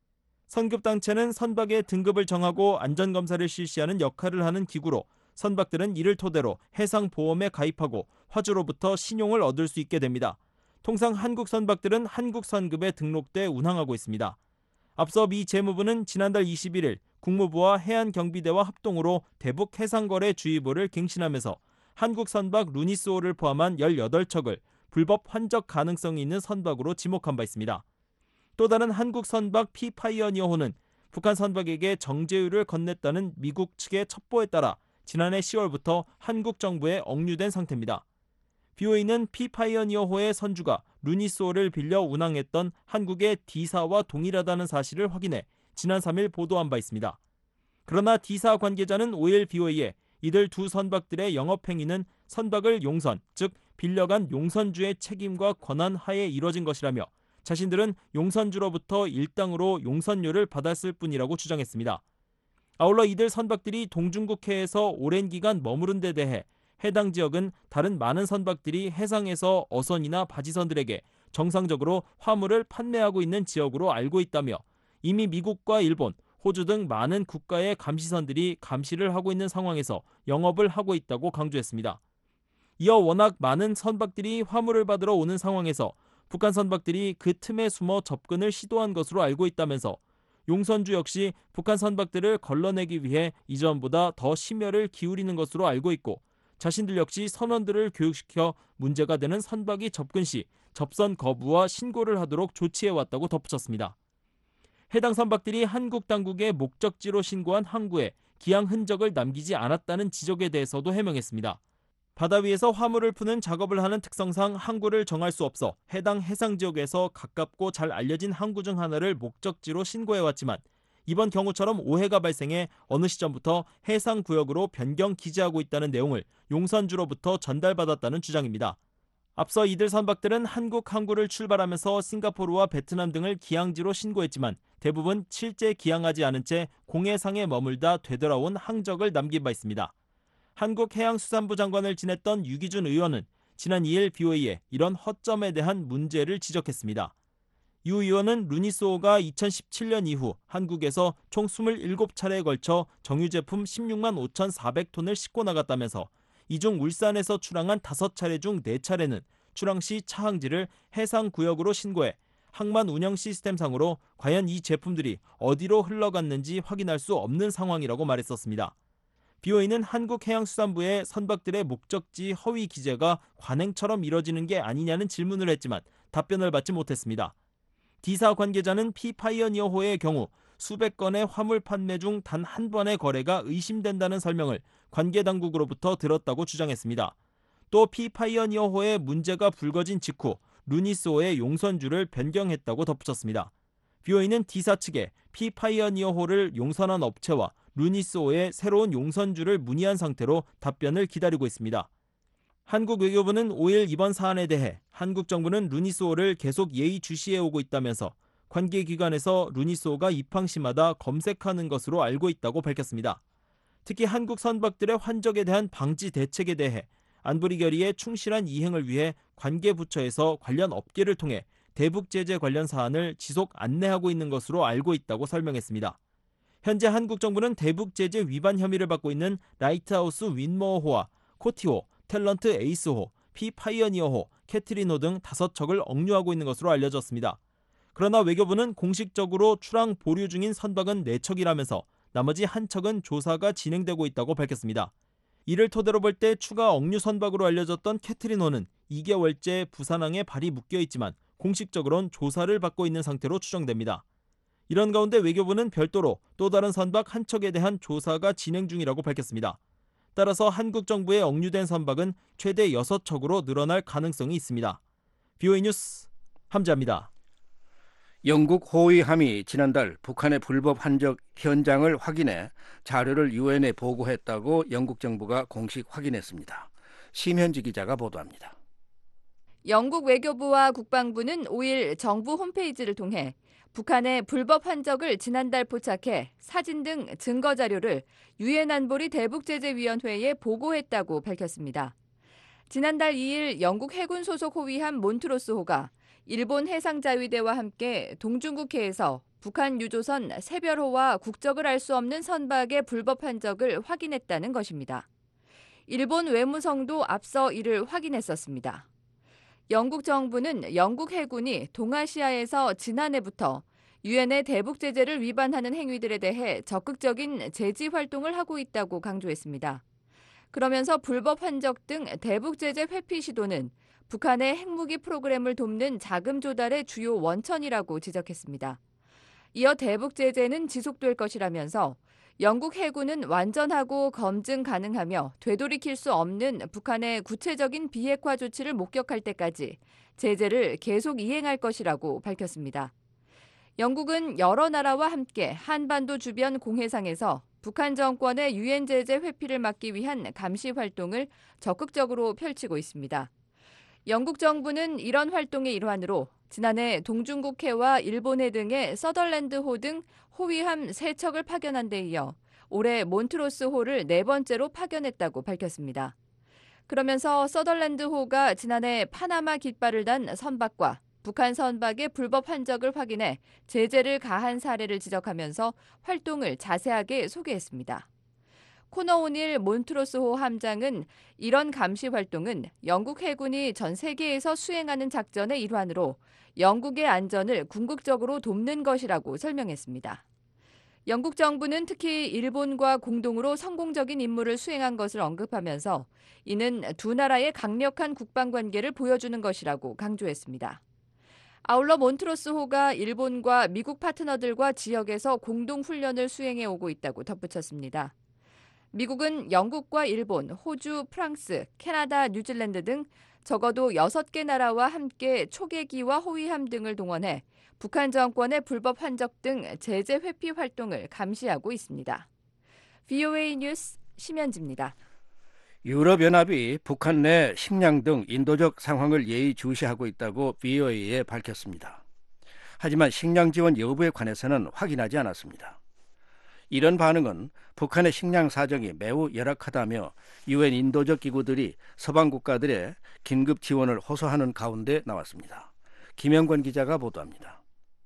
선급단체는 선박의 등급을 정하고 안전검사를 실시하는 역할을 하는 기구로 선박들은 이를 토대로 해상보험에 가입하고 화주로부터 신용을 얻을 수 있게 됩니다. 통상 한국 선박들은 한국선급에 등록돼 운항하고 있습니다. 앞서 미 재무부는 지난달 21일 국무부와 해안경비대와 합동으로 대북 해상거래주의보를 갱신하면서 한국 선박 루니스호를 포함한 18척을 불법 환적 가능성이 있는 선박으로 지목한 바 있습니다. 또 다른 한국 선박 피파이어니어호는 북한 선박에게 정제유를 건넸다는 미국 측의 첩보에 따라 지난해 10월부터 한국 정부에 억류된 상태입니다. BOA는 피파이어니어호의 선주가 루니스호를 빌려 운항했던 한국의 D사와 동일하다는 사실을 확인해 지난 3일 보도한 바 있습니다. 그러나 D사 관계자는 5일 BOA에 이들 두 선박들의 영업행위는 선박을 용선, 즉 빌려간 용선주의 책임과 권한 하에 이뤄진 것이라며 자신들은 용선주로부터 일당으로 용선료를 받았을 뿐이라고 주장했습니다. 아울러 이들 선박들이 동중국해에서 오랜 기간 머무른 데 대해 해당 지역은 다른 많은 선박들이 해상에서 어선이나 바지선들에게 정상적으로 화물을 판매하고 있는 지역으로 알고 있다며 이미 미국과 일본, 호주 등 많은 국가의 감시선들이 감시를 하고 있는 상황에서 영업을 하고 있다고 강조했습니다. 이어 워낙 많은 선박들이 화물을 받으러 오는 상황에서 북한 선박들이 그 틈에 숨어 접근을 시도한 것으로 알고 있다면서 용선주 역시 북한 선박들을 걸러내기 위해 이전보다 더 심혈을 기울이는 것으로 알고 있고 자신들 역시 선원들을 교육시켜 문제가 되는 선박이 접근 시 접선 거부와 신고를 하도록 조치해왔다고 덧붙였습니다. 해당 선박들이 한국 당국의 목적지로 신고한 항구에 기항 흔적을 남기지 않았다는 지적에 대해서도 해명했습니다. 바다 위에서 화물을 푸는 작업을 하는 특성상 항구를 정할 수 없어 해당 해상 지역에서 가깝고 잘 알려진 항구 중 하나를 목적지로 신고해왔지만 이번 경우처럼 오해가 발생해 어느 시점부터 해상 구역으로 변경 기재하고 있다는 내용을 용선주로부터 전달받았다는 주장입니다. 앞서 이들 선박들은 한국 항구를 출발하면서 싱가포르와 베트남 등을 기항지로 신고했지만 대부분 실제 기항하지 않은 채 공해상에 머물다 되돌아온 항적을 남긴 바 있습니다. 한국해양수산부 장관을 지냈던 유기준 의원은 지난 2일 BOA에 이런 허점에 대한 문제를 지적했습니다. 유 의원은 루니스호가 2017년 이후 한국에서 총 27차례에 걸쳐 정유제품 16만 5,400톤을 싣고 나갔다면서 이 중 울산에서 출항한 5차례 중 4차례는 출항 시 차항지를 해상구역으로 신고해 항만 운영 시스템상으로 과연 이 제품들이 어디로 흘러갔는지 확인할 수 없는 상황이라고 말했었습니다. BOA는 한국해양수산부의 선박들의 목적지 허위 기재가 관행처럼 이뤄지는 게 아니냐는 질문을 했지만 답변을 받지 못했습니다. D사 관계자는 피파이어니어호의 경우 수백 건의 화물 판매 중 단 한 번의 거래가 의심된다는 설명을 관계 당국으로부터 들었다고 주장했습니다. 또 피파이어니어호의 문제가 불거진 직후 루니스호의 용선주를 변경했다고 덧붙였습니다. BOA는 D사 측에 피파이어니어호를 용선한 업체와 루니스호의 새로운 용선주를 문의한 상태로 답변을 기다리고 있습니다. 한국 외교부는 5일 이번 사안에 대해 한국 정부는 루니스호를 계속 예의주시해오고 있다면서 관계기관에서 루니스호가 입항 시마다 검색하는 것으로 알고 있다고 밝혔습니다. 특히 한국 선박들의 환적에 대한 방지 대책에 대해 안보리 결의에 충실한 이행을 위해 관계부처에서 관련 업계를 통해 대북 제재 관련 사안을 지속 안내하고 있는 것으로 알고 있다고 설명했습니다. 현재 한국 정부는 대북 제재 위반 혐의를 받고 있는 라이트하우스 윈머호와 코티호, 탤런트 에이스호, 피파이어니어호, 캐트린호 등 5척을 억류하고 있는 것으로 알려졌습니다. 그러나 외교부는 공식적으로 출항 보류 중인 선박은 4척이라면서 나머지 1척은 조사가 진행되고 있다고 밝혔습니다. 이를 토대로 볼 때 추가 억류 선박으로 알려졌던 캐트린호는 2개월째 부산항에 발이 묶여 있지만 공식적으로는 조사를 받고 있는 상태로 추정됩니다. 이런 가운데 외교부는 별도로 또 다른 선박 1척에 대한 조사가 진행 중이라고 밝혔습니다. 따라서 한국 정부에 억류된 선박은 최대 6척으로 늘어날 가능성이 있습니다. BOA 뉴스 함자입니다.
영국 호위함이 지난달 북한의 불법 환적 현장을 확인해 자료를 유엔에 보고했다고 영국 정부가 공식 확인했습니다. 심현지 기자가 보도합니다.
영국 외교부와 국방부는 5일 정부 홈페이지를 통해 북한의 불법 환적을 지난달 포착해 사진 등 증거 자료를 유엔 안보리 대북제재위원회에 보고했다고 밝혔습니다. 지난달 2일 영국 해군 소속 호위함 몬트로스호가 일본 해상자위대와 함께 동중국해에서 북한 유조선 새별호와 국적을 알 수 없는 선박의 불법 환적을 확인했다는 것입니다. 일본 외무성도 앞서 이를 확인했었습니다. 영국 정부는 영국 해군이 동아시아에서 지난해부터 유엔의 대북 제재를 위반하는 행위들에 대해 적극적인 제지 활동을 하고 있다고 강조했습니다. 그러면서 불법 환적 등 대북 제재 회피 시도는 북한의 핵무기 프로그램을 돕는 자금 조달의 주요 원천이라고 지적했습니다. 이어 대북 제재는 지속될 것이라면서 영국 해군은 완전하고 검증 가능하며 되돌이킬 수 없는 북한의 구체적인 비핵화 조치를 목격할 때까지 제재를 계속 이행할 것이라고 밝혔습니다. 영국은 여러 나라와 함께 한반도 주변 공해상에서 북한 정권의 유엔 제재 회피를 막기 위한 감시 활동을 적극적으로 펼치고 있습니다. 영국 정부는 이런 활동의 일환으로 지난해 동중국해와 일본해 등의 서덜랜드호 등 호위함 3척을 파견한 데 이어 올해 몬트로스호를 4번째로 파견했다고 밝혔습니다. 그러면서 서덜랜드호가 지난해 파나마 깃발을 단 선박과 북한 선박의 불법 환적을 확인해 제재를 가한 사례를 지적하면서 활동을 자세하게 소개했습니다. 코너 오닐 몬트로스호 함장은 이런 감시 활동은 영국 해군이 전 세계에서 수행하는 작전의 일환으로 영국의 안전을 궁극적으로 돕는 것이라고 설명했습니다. 영국 정부는 특히 일본과 공동으로 성공적인 임무를 수행한 것을 언급하면서 이는 두 나라의 강력한 국방관계를 보여주는 것이라고 강조했습니다. 아울러 몬트로스호가 일본과 미국 파트너들과 지역에서 공동훈련을 수행해 오고 있다고 덧붙였습니다. 미국은 영국과 일본, 호주, 프랑스, 캐나다, 뉴질랜드 등 적어도 6개 나라와 함께 초계기와 호위함 등을 동원해 북한 정권의 불법 환적 등 제재 회피 활동을 감시하고 있습니다. VOA 뉴스 심현지입니다.
유럽연합이 북한 내 식량 등 인도적 상황을 예의주시하고 있다고 VOA에 밝혔습니다. 하지만 식량 지원 여부에 관해서는 확인하지 않았습니다. 이런 반응은 북한의 식량 사정이 매우 열악하다며 유엔 인도적 기구들이 서방 국가들의 긴급 지원을 호소하는 가운데 나왔습니다. 김영권 기자가 보도합니다.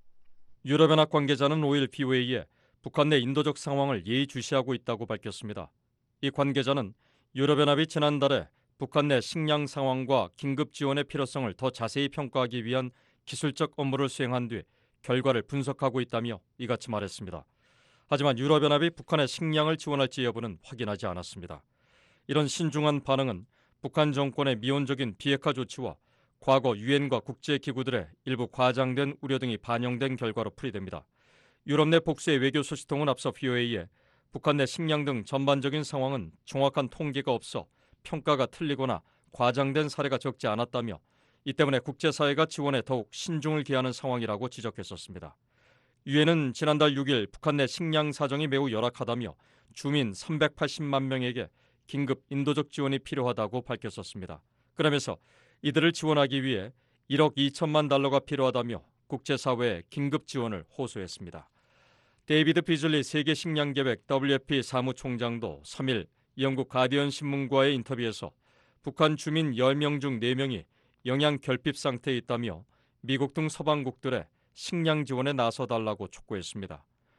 유럽연합 관계자는 5일 VOA에 북한 내 인도적 상황을 예의주시하고 있다고 밝혔습니다. 이 관계자는 유럽연합이 지난달에 북한 내 식량 상황과 긴급 지원의 필요성을 더 자세히 평가하기 위한 기술적 업무를 수행한 뒤 결과를 분석하고 있다며 이같이 말했습니다. 하지만 유럽연합이 북한의 식량을 지원할지 여부는 확인하지 않았습니다. 이런 신중한 반응은 북한 정권의 미온적인 비핵화 조치와 과거 유엔과 국제기구들의 일부 과장된 우려 등이 반영된 결과로 풀이됩니다. 유럽 내 복수의 외교소식통은 앞서 VOA에 북한 내 식량 등 전반적인 상황은 정확한 통계가 없어 평가가 틀리거나 과장된 사례가 적지 않았다며 이 때문에 국제사회가 지원에 더욱 신중을 기하는 상황이라고 지적했었습니다. 유엔은 지난달 6일 북한 내 식량 사정이 매우 열악하다며 주민 380만 명에게 긴급 인도적 지원이 필요하다고 밝혔었습니다. 그러면서 이들을 지원하기 위해 1억 2천만 달러가 필요하다며 국제사회에 긴급 지원을 호소했습니다. 데이비드 비즐리 세계식량계획 WFP 사무총장도 3일 영국 가디언 신문과의 인터뷰에서 북한 주민 10명 중 4명이 영양 결핍 상태에 있다며 미국 등 서방국들의 식량 지원에 나서달라고 촉구했습니다.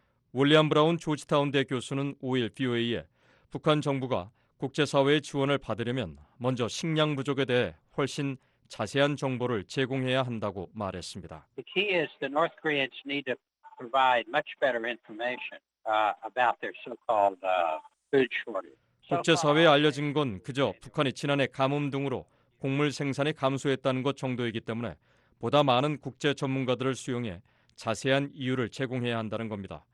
윌리엄 브라운 조지타운대 교수는 5일 VOA에 북한 정부가 국제사회의 지원을 받으려면 먼저 식량 부족에 대해 훨씬 자세한 정보를 제공해야 한다고 말했습니다.
The key is the North Koreans need to provide much better information about their so-called food shortage.
국제사회에 알려진 건 그저 북한이 지난해 가뭄 등으로 곡물 생산이 감소했다는 것 정도이기 때문에 보다 많은 국제 전문가들을 수용해 자세한 이유를 제공해야 한다는 겁니다.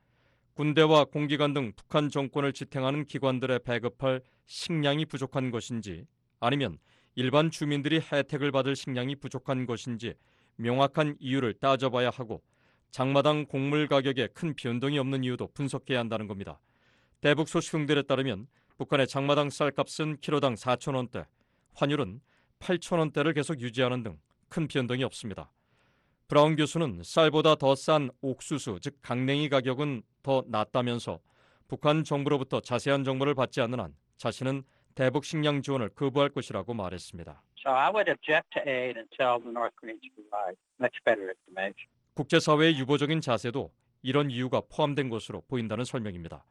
군대와 공기관 등 북한 정권을 지탱하는 기관들에 배급할 식량이 부족한 것인지 아니면 일반 주민들이 혜택을 받을 식량이 부족한 것인지 명확한 이유를 따져봐야 하고 장마당 곡물 가격에 큰 변동이 없는 이유도 분석해야 한다는 겁니다. 대북 소식통들에 따르면 북한의 장마당 쌀값은 키로당 4,000원대, 환율은 8,000원대를 계속 유지하는 등 큰 변동이 없습니다. 브라운 교수는 쌀보다 더 싼 옥수수, 즉 강냉이 가격은 더 낮다면서 북한 정부로부터 자세한 정보를 받지 않는 한 자신은 대북 식량 지원을 거부할 것이라고 말했습니다.
So I would object to aid until the North Koreans provide much better information.
국제사회의 유보적인 자세도 이런 이유가 포함된 것으로 보인다는 설명입니다.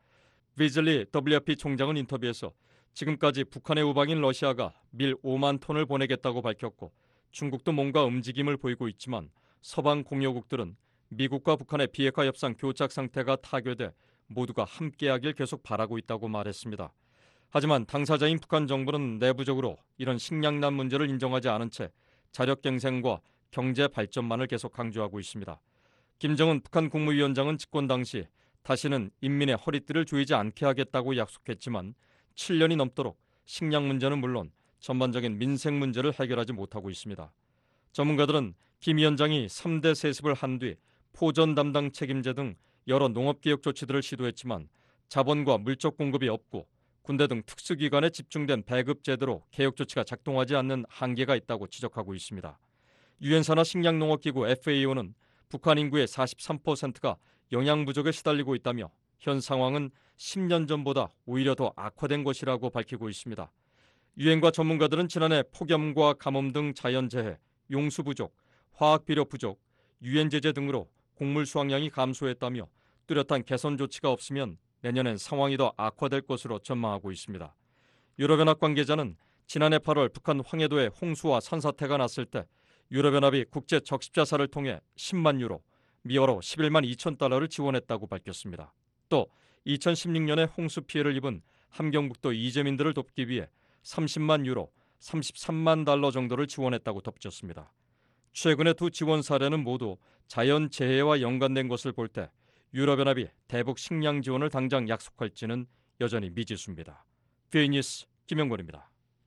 비즐리 WFP 총장은 인터뷰에서 지금까지 북한의 우방인 러시아가 밀 5만 톤을 보내겠다고 밝혔고 중국도 뭔가 움직임을 보이고 있지만 서방 공여국들은 미국과 북한의 비핵화 협상 교착 상태가 타결돼 모두가 함께하길 계속 바라고 있다고 말했습니다. 하지만 당사자인 북한 정부는 내부적으로 이런 식량난 문제를 인정하지 않은 채 자력갱생과 경제 발전만을 계속 강조하고 있습니다. 김정은 북한 국무위원장은 집권 당시 다시는 인민의 허리띠를 조이지 않게 하겠다고 약속했지만 7년이 넘도록 식량 문제는 물론 전반적인 민생 문제를 해결하지 못하고 있습니다. 전문가들은 김 위원장이 3대 세습을 한 뒤 포전 담당 책임제 등 여러 농업개혁 조치들을 시도했지만 자본과 물적 공급이 없고 군대 등 특수기관에 집중된 배급 제도로 개혁 조치가 작동하지 않는 한계가 있다고 지적하고 있습니다. 유엔산하 식량농업기구 FAO는 북한 인구의 43%가 영양 부족에 시달리고 있다며 현 상황은 10년 전보다 오히려 더 악화된 것이라고 밝히고 있습니다. 유엔과 전문가들은 지난해 폭염과 가뭄 등 자연재해, 용수 부족, 화학비료 부족, 유엔 제재 등으로 곡물 수확량이 감소했다며 뚜렷한 개선 조치가 없으면 내년엔 상황이 더 악화될 것으로 전망하고 있습니다. 유럽연합 관계자는 지난해 8월 북한 황해도에 홍수와 산사태가 났을 때 유럽연합이 국제 적십자사를 통해 10만 유로, 미화로 11만 2천 달러를 지원했다고 밝혔습니다. 또 2016년에 홍수 피해를 입은 함경북도 이재민들을 돕기 위해 30만 유로, 33만 달러 정도를 지원했다고 덧붙였습니다. 최근의 두 지원 사례는 모두 자연재해와 연관된 것을 볼 때 유럽연합이 대북 식량 지원을 당장 약속할지는 여전히 미지수입니다. VOA 뉴스 김영권입니다.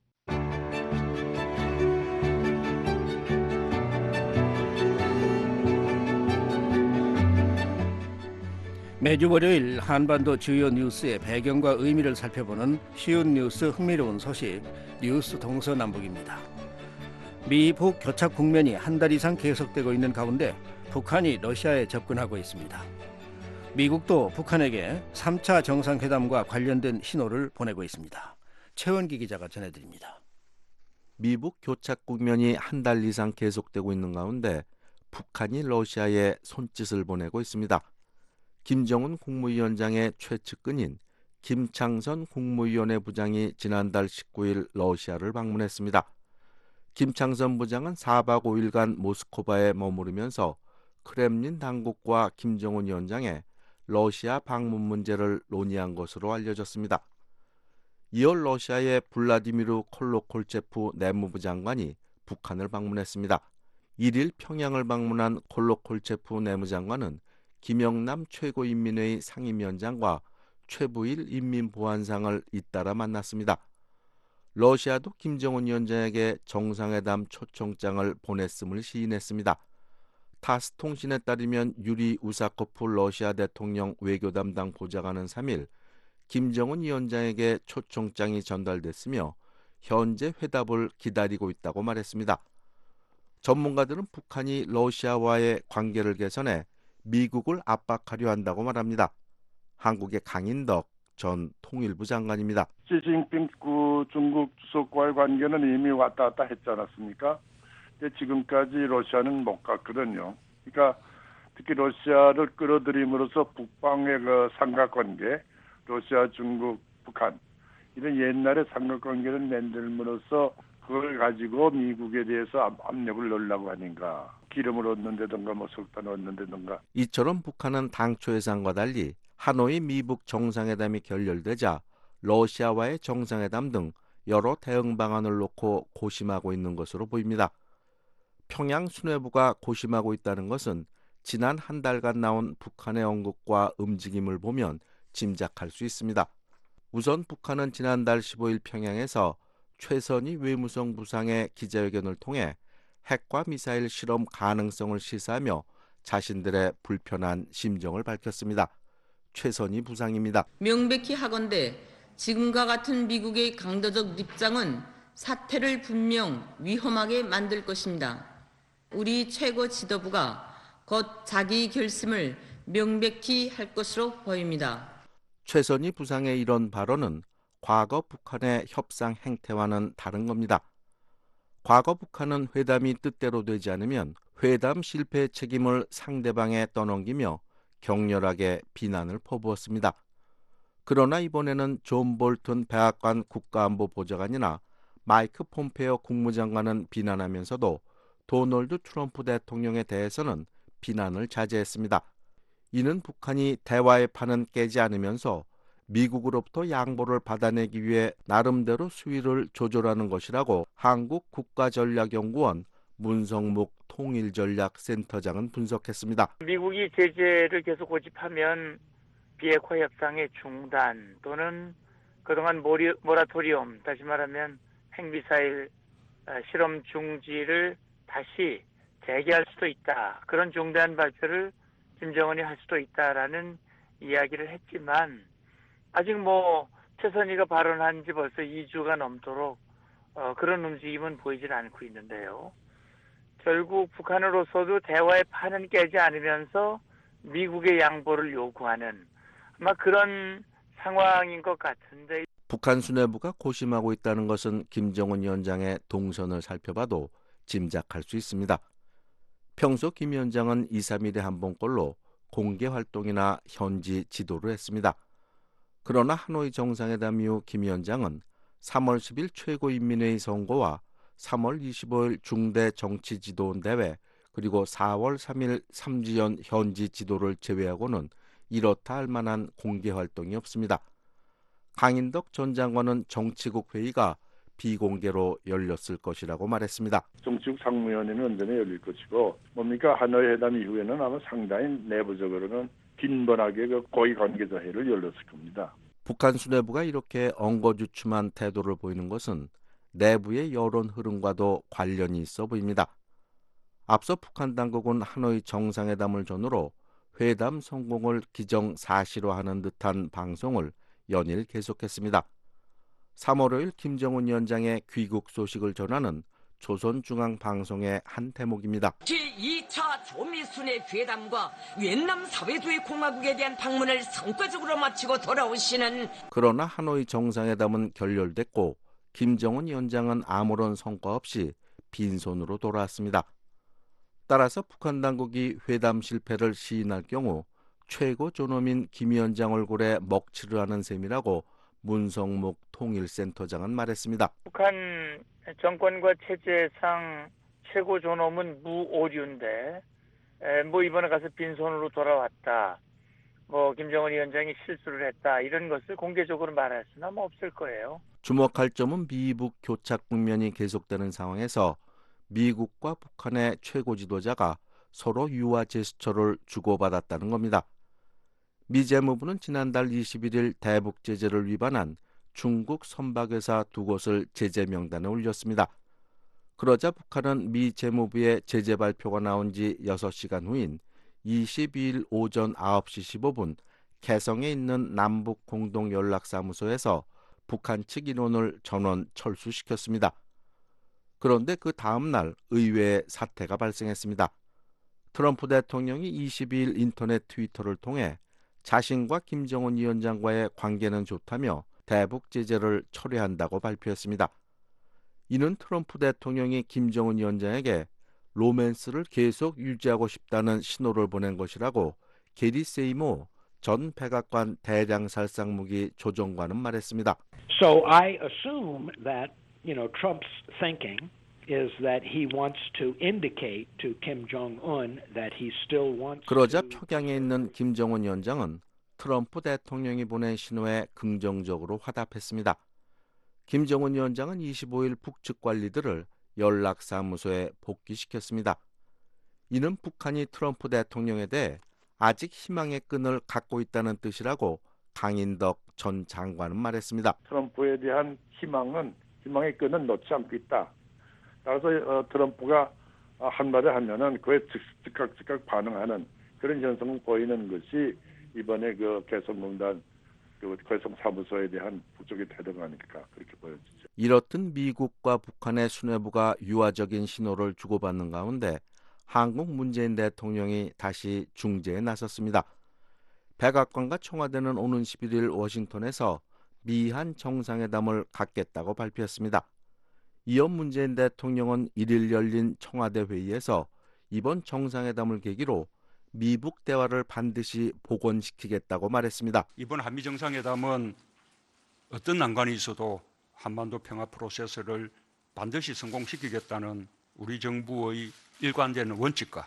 매주 월요일 한반도 주요 뉴스의 배경과 의미를 살펴보는 쉬운 뉴스 흥미로운 소식 뉴스 동서남북입니다. 미북 교착 국면이 한 달 이상 계속되고 있는 가운데 북한이 러시아에 접근하고 있습니다. 미국도 북한에게 3차 정상회담과 관련된 신호를 보내고 있습니다. 최원기 기자가 전해드립니다.
미북 교착 국면이 한 달 이상 계속되고 있는 가운데 북한이 러시아에 손짓을 보내고 있습니다. 김정은 국무위원장의 최측근인 김창선 국무위원회 부장이 지난달 19일 러시아를 방문했습니다. 김창선 부장은 4박 5일간 모스크바에 머무르면서 크렘린 당국과 김정은 위원장의 러시아 방문 문제를 논의한 것으로 알려졌습니다. 이어 러시아의 블라디미르 콜로콜체프 내무부 장관이 북한을 방문했습니다. 1일 평양을 방문한 콜로콜체프 내무장관은 김영남 최고인민회의 상임위원장과 최부일 인민보안상을 잇따라 만났습니다. 러시아도 김정은 위원장에게 정상회담 초청장을 보냈음을 시인했습니다. 타스 통신에 따르면 유리 우사코프 러시아 대통령 외교 담당 보좌관은 3일 김정은 위원장에게 초청장이 전달됐으며 현재 회답을 기다리고 있다고 말했습니다. 전문가들은 북한이 러시아와의 관계를 개선해 미국을 압박하려 한다고 말합니다. 한국의 강인덕 전 통일부 장관입니다.
시진핑 중국 주석과의 관계는 이미 왔다 갔다 했지 않았습니까? 근데 지금까지 러시아는 못 갔거든요. 그러니까 특히 러시아를 끌어들임으로써 북방의 그 삼각관계, 러시아, 중국, 북한 이런 옛날의 삼각관계를 만들므로써 그걸 가지고 미국에 대해서 압력을 넣으려고 하는가. 기름을 얻는다든가 뭐 석탄을 얻는다든가.
이처럼 북한은 당초 예상과 달리 하노이 미북 정상회담이 결렬되자 러시아와의 정상회담 등 여러 대응 방안을 놓고 고심하고 있는 것으로 보입니다. 평양 수뇌부가 고심하고 있다는 것은 지난 한 달간 나온 북한의 언급과 움직임을 보면 짐작할 수 있습니다. 우선 북한은 지난달 15일 평양에서 최선희 외무성 부상의 기자회견을 통해 핵과 미사일 실험 가능성을 시사하며 자신들의 불편한 심정을 밝혔습니다. 최선희 부상입니다.
명백히 하건대 지금과 같은 미국의 강도적 입장은 사태를 분명 위험하게 만들 것입니다. 우리 최고 지도부가 곧 자기 결심을 명백히 할 것으로 보입니다.
최선희 부상의 이런 발언은 과거 북한의 협상 행태와는 다른 겁니다. 과거 북한은 회담이 뜻대로 되지 않으면 회담 실패 책임을 상대방에 떠넘기며 격렬하게 비난을 퍼부었습니다. 그러나 이번에는 존 볼튼 백악관 국가안보 보좌관이나 마이크 폼페오 국무장관은 비난하면서도 도널드 트럼프 대통령에 대해서는 비난을 자제했습니다. 이는 북한이 대화의 판은 깨지 않으면서 미국으로부터 양보를 받아내기 위해 나름대로 수위를 조절하는 것이라고 한국 국가전략연구원 문성묵 통일전략센터장은 분석했습니다.
미국이 제재를 계속 고집하면 비핵화 협상의 중단 또는 그동안 모라토리엄, 다시 말하면 핵미사일 실험 중지를 다시 재개할 수도 있다. 그런 중대한 발표를 김정은이 할 수도 있다라는 이야기를 했지만 아직 최선희가 발언한 지 벌써 2주가 넘도록 그런 움직임은 보이질 않고 있는데요. 결국 북한으로서도 대화의 판은 깨지 않으면서 미국의 양보를 요구하는 아마 그런 상황인 것 같은데.
북한 수뇌부가 고심하고 있다는 것은 김정은 위원장의 동선을 살펴봐도 짐작할 수 있습니다. 평소 김 위원장은 2, 3일에 한 번꼴로 공개 활동이나 현지 지도를 했습니다. 그러나 하노이 정상회담 이후 김 위원장은 3월 10일 최고인민회의 선거와 3월 25일 중대 정치지도원 대회 그리고 4월 3일 삼지연 현지 지도를 제외하고는 이렇다 할 만한 공개 활동이 없습니다. 강인덕 전 장관은 정치국 회의가 비공개로 열렸을 것이라고 말했습니다.
정치국 상무위원회는 언제나 열릴 것이고 하노이 회담 이후에는 아마 상당히 내부적으로는 빈번하게 고위 관계자 회의를 열렸을 겁니다.
북한 수뇌부가 이렇게 엉거주춤한 태도를 보이는 것은 내부의 여론 흐름과도 관련이 있어 보입니다. 앞서 북한 당국은 하노이 정상회담을 전후로 회담 성공을 기정사실화하는 듯한 방송을 연일 계속했습니다. 3월 5일 김정은 위원장의 귀국 소식을 전하는 조선중앙방송의 한 대목입니다.
제2차 조미순의 회담과越南 사회주의 공화국에 대한 방문을 성과적으로 마치고 돌아오시는.
그러나 하노이 정상회담은 결렬됐고 김정은 위원장은 아무런 성과 없이 빈손으로 돌아왔습니다. 따라서 북한 당국이 회담 실패를 시인할 경우 최고 존엄인 김 위원장 얼굴에 먹칠을 하는 셈이라고 문성목 통일센터장은 말했습니다.
북한 정권과 체제상 최고 존엄은 무오류인데 이번에 가서 빈손으로 돌아왔다. 김정은 위원장이 실수를 했다. 이런 것을 공개적으로 말할 수는 아마 없을 거예요.
주목할 점은 미북 교착 국면이 계속되는 상황에서 미국과 북한의 최고 지도자가 서로 유화 제스처를 주고받았다는 겁니다. 미 재무부는 지난달 21일 대북 제재를 위반한 중국 선박회사 2곳을 제재 명단에 올렸습니다. 그러자 북한은 미 재무부의 제재 발표가 나온 지 6시간 후인 22일 오전 9시 15분 개성에 있는 남북 공동연락사무소에서 북한 측 인원을 전원 철수시켰습니다. 그런데 그 다음 날 의외의 사태가 발생했습니다. 트럼프 대통령이 22일 인터넷 트위터를 통해 자신과 김정은 위원장과의 관계는 좋다며 대북 제재를 철회한다고 발표했습니다. 이는 트럼프 대통령이 김정은 위원장에게 로맨스를 계속 유지하고 싶다는 신호를 보낸 것이라고 게리 세이모 전 백악관 대량살상무기 조정관은 말했습니다.
So I assume that, Trump's thinking is that he wants to indicate to Kim Jong-un that he still wants.
그러자 평양에 있는 김정은 위원장은 트럼프 대통령이 보낸 신호에 긍정적으로 화답했습니다. 김정은 위원장은 25일 북측 관리들을 연락사무소에 복귀시켰습니다. 이는 북한이 트럼프 대통령에 대해 아직 희망의 끈을 갖고 있다는 뜻이라고 강인덕 전 장관은 말했습니다.
트럼프에 대한 희망의 끈은 놓지 않고 있다. 따라서 트럼프가 한마디 하면은 그에 즉각 반응하는 그런 현상을 보이는 것이 이번에 개성공단 개성사무소에 대한 북쪽의 태도가 아닐까 그렇게 보여지죠.
이렇듯 미국과 북한의 수뇌부가 유화적인 신호를 주고받는 가운데 한국 문재인 대통령이 다시 중재에 나섰습니다. 백악관과 청와대는 오는 11일 워싱턴에서 미한 정상회담을 갖겠다고 발표했습니다. 이어 문재인 대통령은 1일 열린 청와대 회의에서 이번 정상회담을 계기로 미북 대화를 반드시 복원시키겠다고 말했습니다.
이번 한미 정상회담은 어떤 난관이 있어도 한반도 평화 프로세스를 반드시 성공시키겠다는 우리 정부의 일관된 원칙과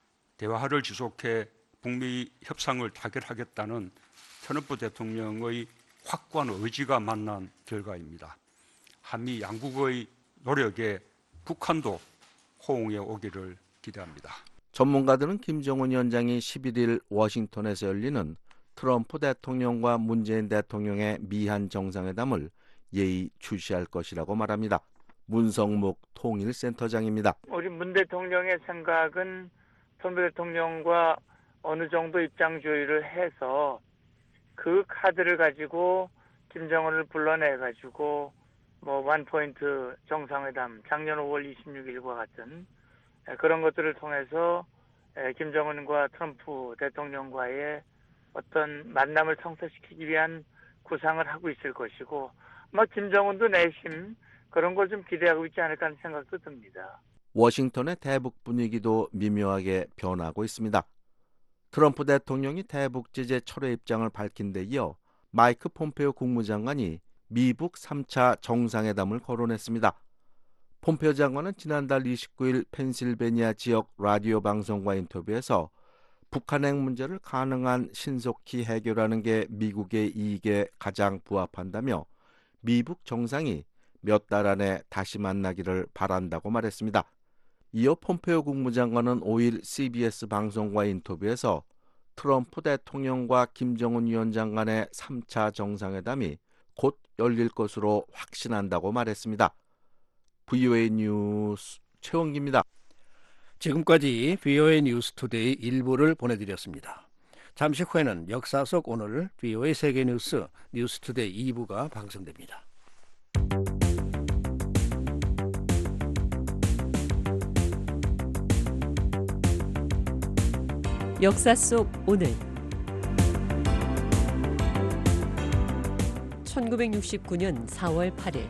대화를 지속해 북미 협상을 타결하겠다는 트럼프 대통령의 확고한 의지가 만난 결과입니다. 한미 양국의 노력에 북한도 호응해 오기를 기대합니다.
전문가들은 김정은 위원장이 11일 워싱턴에서 열리는 트럼프 대통령과 문재인 대통령의 미한 정상회담을 예의주시할 것이라고 말합니다. 문성목 통일센터장입니다.
우리 문 대통령의 생각은 트럼프 대통령과 어느 정도 입장 조율을 해서 그 카드를 가지고 김정은을 불러내가지고 원포인트 정상회담, 작년 5월 26일과 같은 그런 것들을 통해서 김정은과 트럼프 대통령과의 어떤 만남을 성사시키기 위한 구상을 하고 있을 것이고, 김정은도 내심 그런 걸 좀 기대하고 있지 않을까 하는 생각도 듭니다.
워싱턴의 대북 분위기도 미묘하게 변하고 있습니다. 트럼프 대통령이 대북 제재 철회 입장을 밝힌 데 이어 마이크 폼페오 국무장관이 미북 3차 정상회담을 거론했습니다. 폼페오 장관은 지난달 29일 펜실베니아 지역 라디오 방송과 인터뷰에서 북한 핵 문제를 가능한 신속히 해결하는 게 미국의 이익에 가장 부합한다며 미북 정상이 몇 달 안에 다시 만나기를 바란다고 말했습니다. 이어 폼페오 국무장관은 5일 CBS 방송과 인터뷰에서 트럼프 대통령과 김정은 위원장 간의 3차 정상회담이 곧 열릴 것으로 확신한다고 말했습니다. VOA 뉴스 최원기입니다.
지금까지 VOA 뉴스 투데이 일부를 보내드렸습니다. 잠시 후에는 역사 속 오늘 VOA 세계뉴스 뉴스 투데이 2부가 방송됩니다.
역사 속 오늘 1969년 4월 8일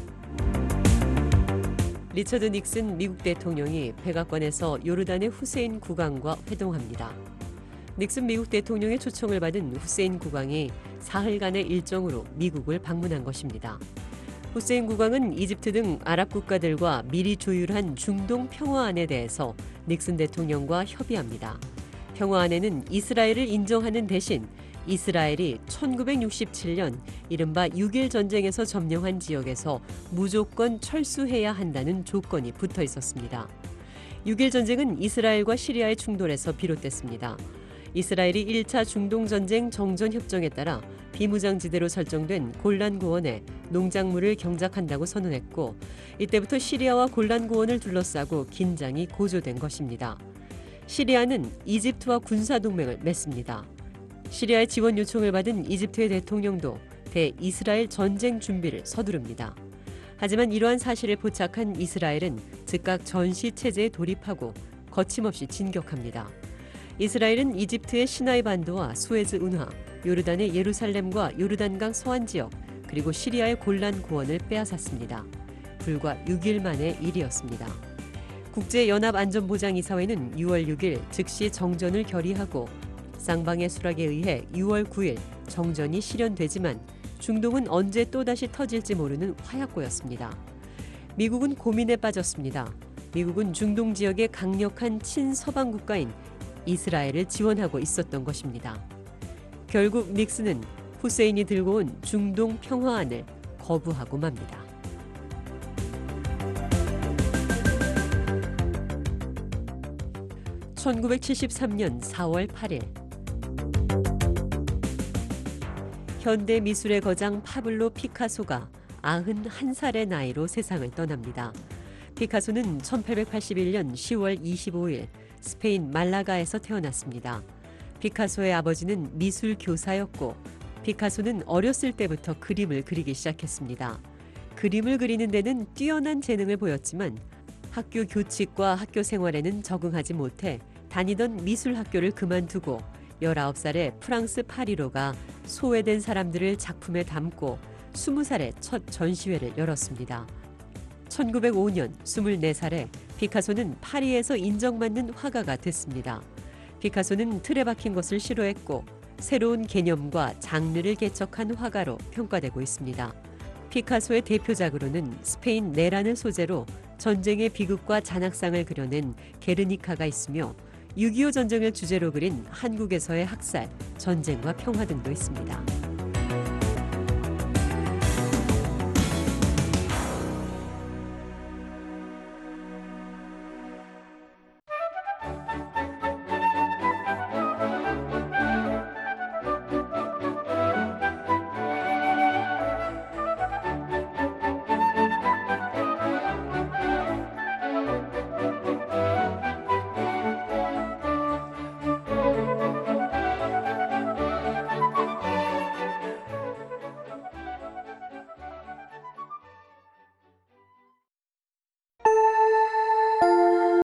리처드 닉슨 미국 대통령이 백악관에서 요르단의 후세인 국왕과 회동합니다. 닉슨 미국 대통령의 초청을 받은 후세인 국왕이 사흘간의 일정으로 미국을 방문한 것입니다. 후세인 국왕은 이집트 등 아랍 국가들과 미리 조율한 중동 평화안에 대해서 닉슨 대통령과 협의합니다. 평화안에는 이스라엘을 인정하는 대신 이스라엘이 1967년 이른바 6.1 전쟁에서 점령한 지역에서 무조건 철수해야 한다는 조건이 붙어 있었습니다. 6.1 전쟁은 이스라엘과 시리아의 충돌에서 비롯됐습니다. 이스라엘이 1차 중동전쟁 정전협정에 따라 비무장지대로 설정된 골란 고원에 농작물을 경작한다고 선언했고, 이때부터 시리아와 골란 고원을 둘러싸고 긴장이 고조된 것입니다. 시리아는 이집트와 군사동맹을 맺습니다. 시리아의 지원 요청을 받은 이집트의 대통령도 대이스라엘 전쟁 준비를 서두릅니다. 하지만 이러한 사실을 포착한 이스라엘은 즉각 전시체제에 돌입하고 거침없이 진격합니다. 이스라엘은 이집트의 시나이 반도와 수에즈 운하, 요르단의 예루살렘과 요르단강 서안 지역, 그리고 시리아의 골란 고원을 빼앗았습니다. 불과 6일 만의 일이었습니다. 국제연합안전보장이사회는 6월 6일 즉시 정전을 결의하고 쌍방의 수락에 의해 6월 9일 정전이 실현되지만 중동은 언제 또다시 터질지 모르는 화약고였습니다. 미국은 고민에 빠졌습니다. 미국은 중동 지역의 강력한 친서방 국가인 이스라엘을 지원하고 있었던 것입니다. 결국 닉슨은 후세인이 들고 온 중동 평화안을 거부하고 맙니다. (1973년 4월 8일) 현대 미술의 거장 파블로 피카소가 91살의 나이로 세상을 떠납니다. 피카소는 1881년 10월 25일 스페인 말라가에서 태어났습니다. 피카소의 아버지는 미술 교사였고, 피카소는 어렸을 때부터 그림을 그리기 시작했습니다. 그림을 그리는 데는 뛰어난 재능을 보였지만 학교 교칙과 학교 생활에는 적응하지 못해 다니던 미술학교를 그만두고 19살에 프랑스 파리로 가 소외된 사람들을 작품에 담고 20살에 첫 전시회를 열었습니다. 1905년 24살에 피카소는 파리에서 인정받는 화가가 됐습니다. 피카소는 틀에 박힌 것을 싫어했고 새로운 개념과 장르를 개척한 화가로 평가되고 있습니다. 피카소의 대표작으로는 스페인 내란을 소재로 전쟁의 비극과 잔악상을 그려낸 게르니카가 있으며 6.25 전쟁을 주제로 그린 한국에서의 학살, 전쟁과 평화 등도 있습니다.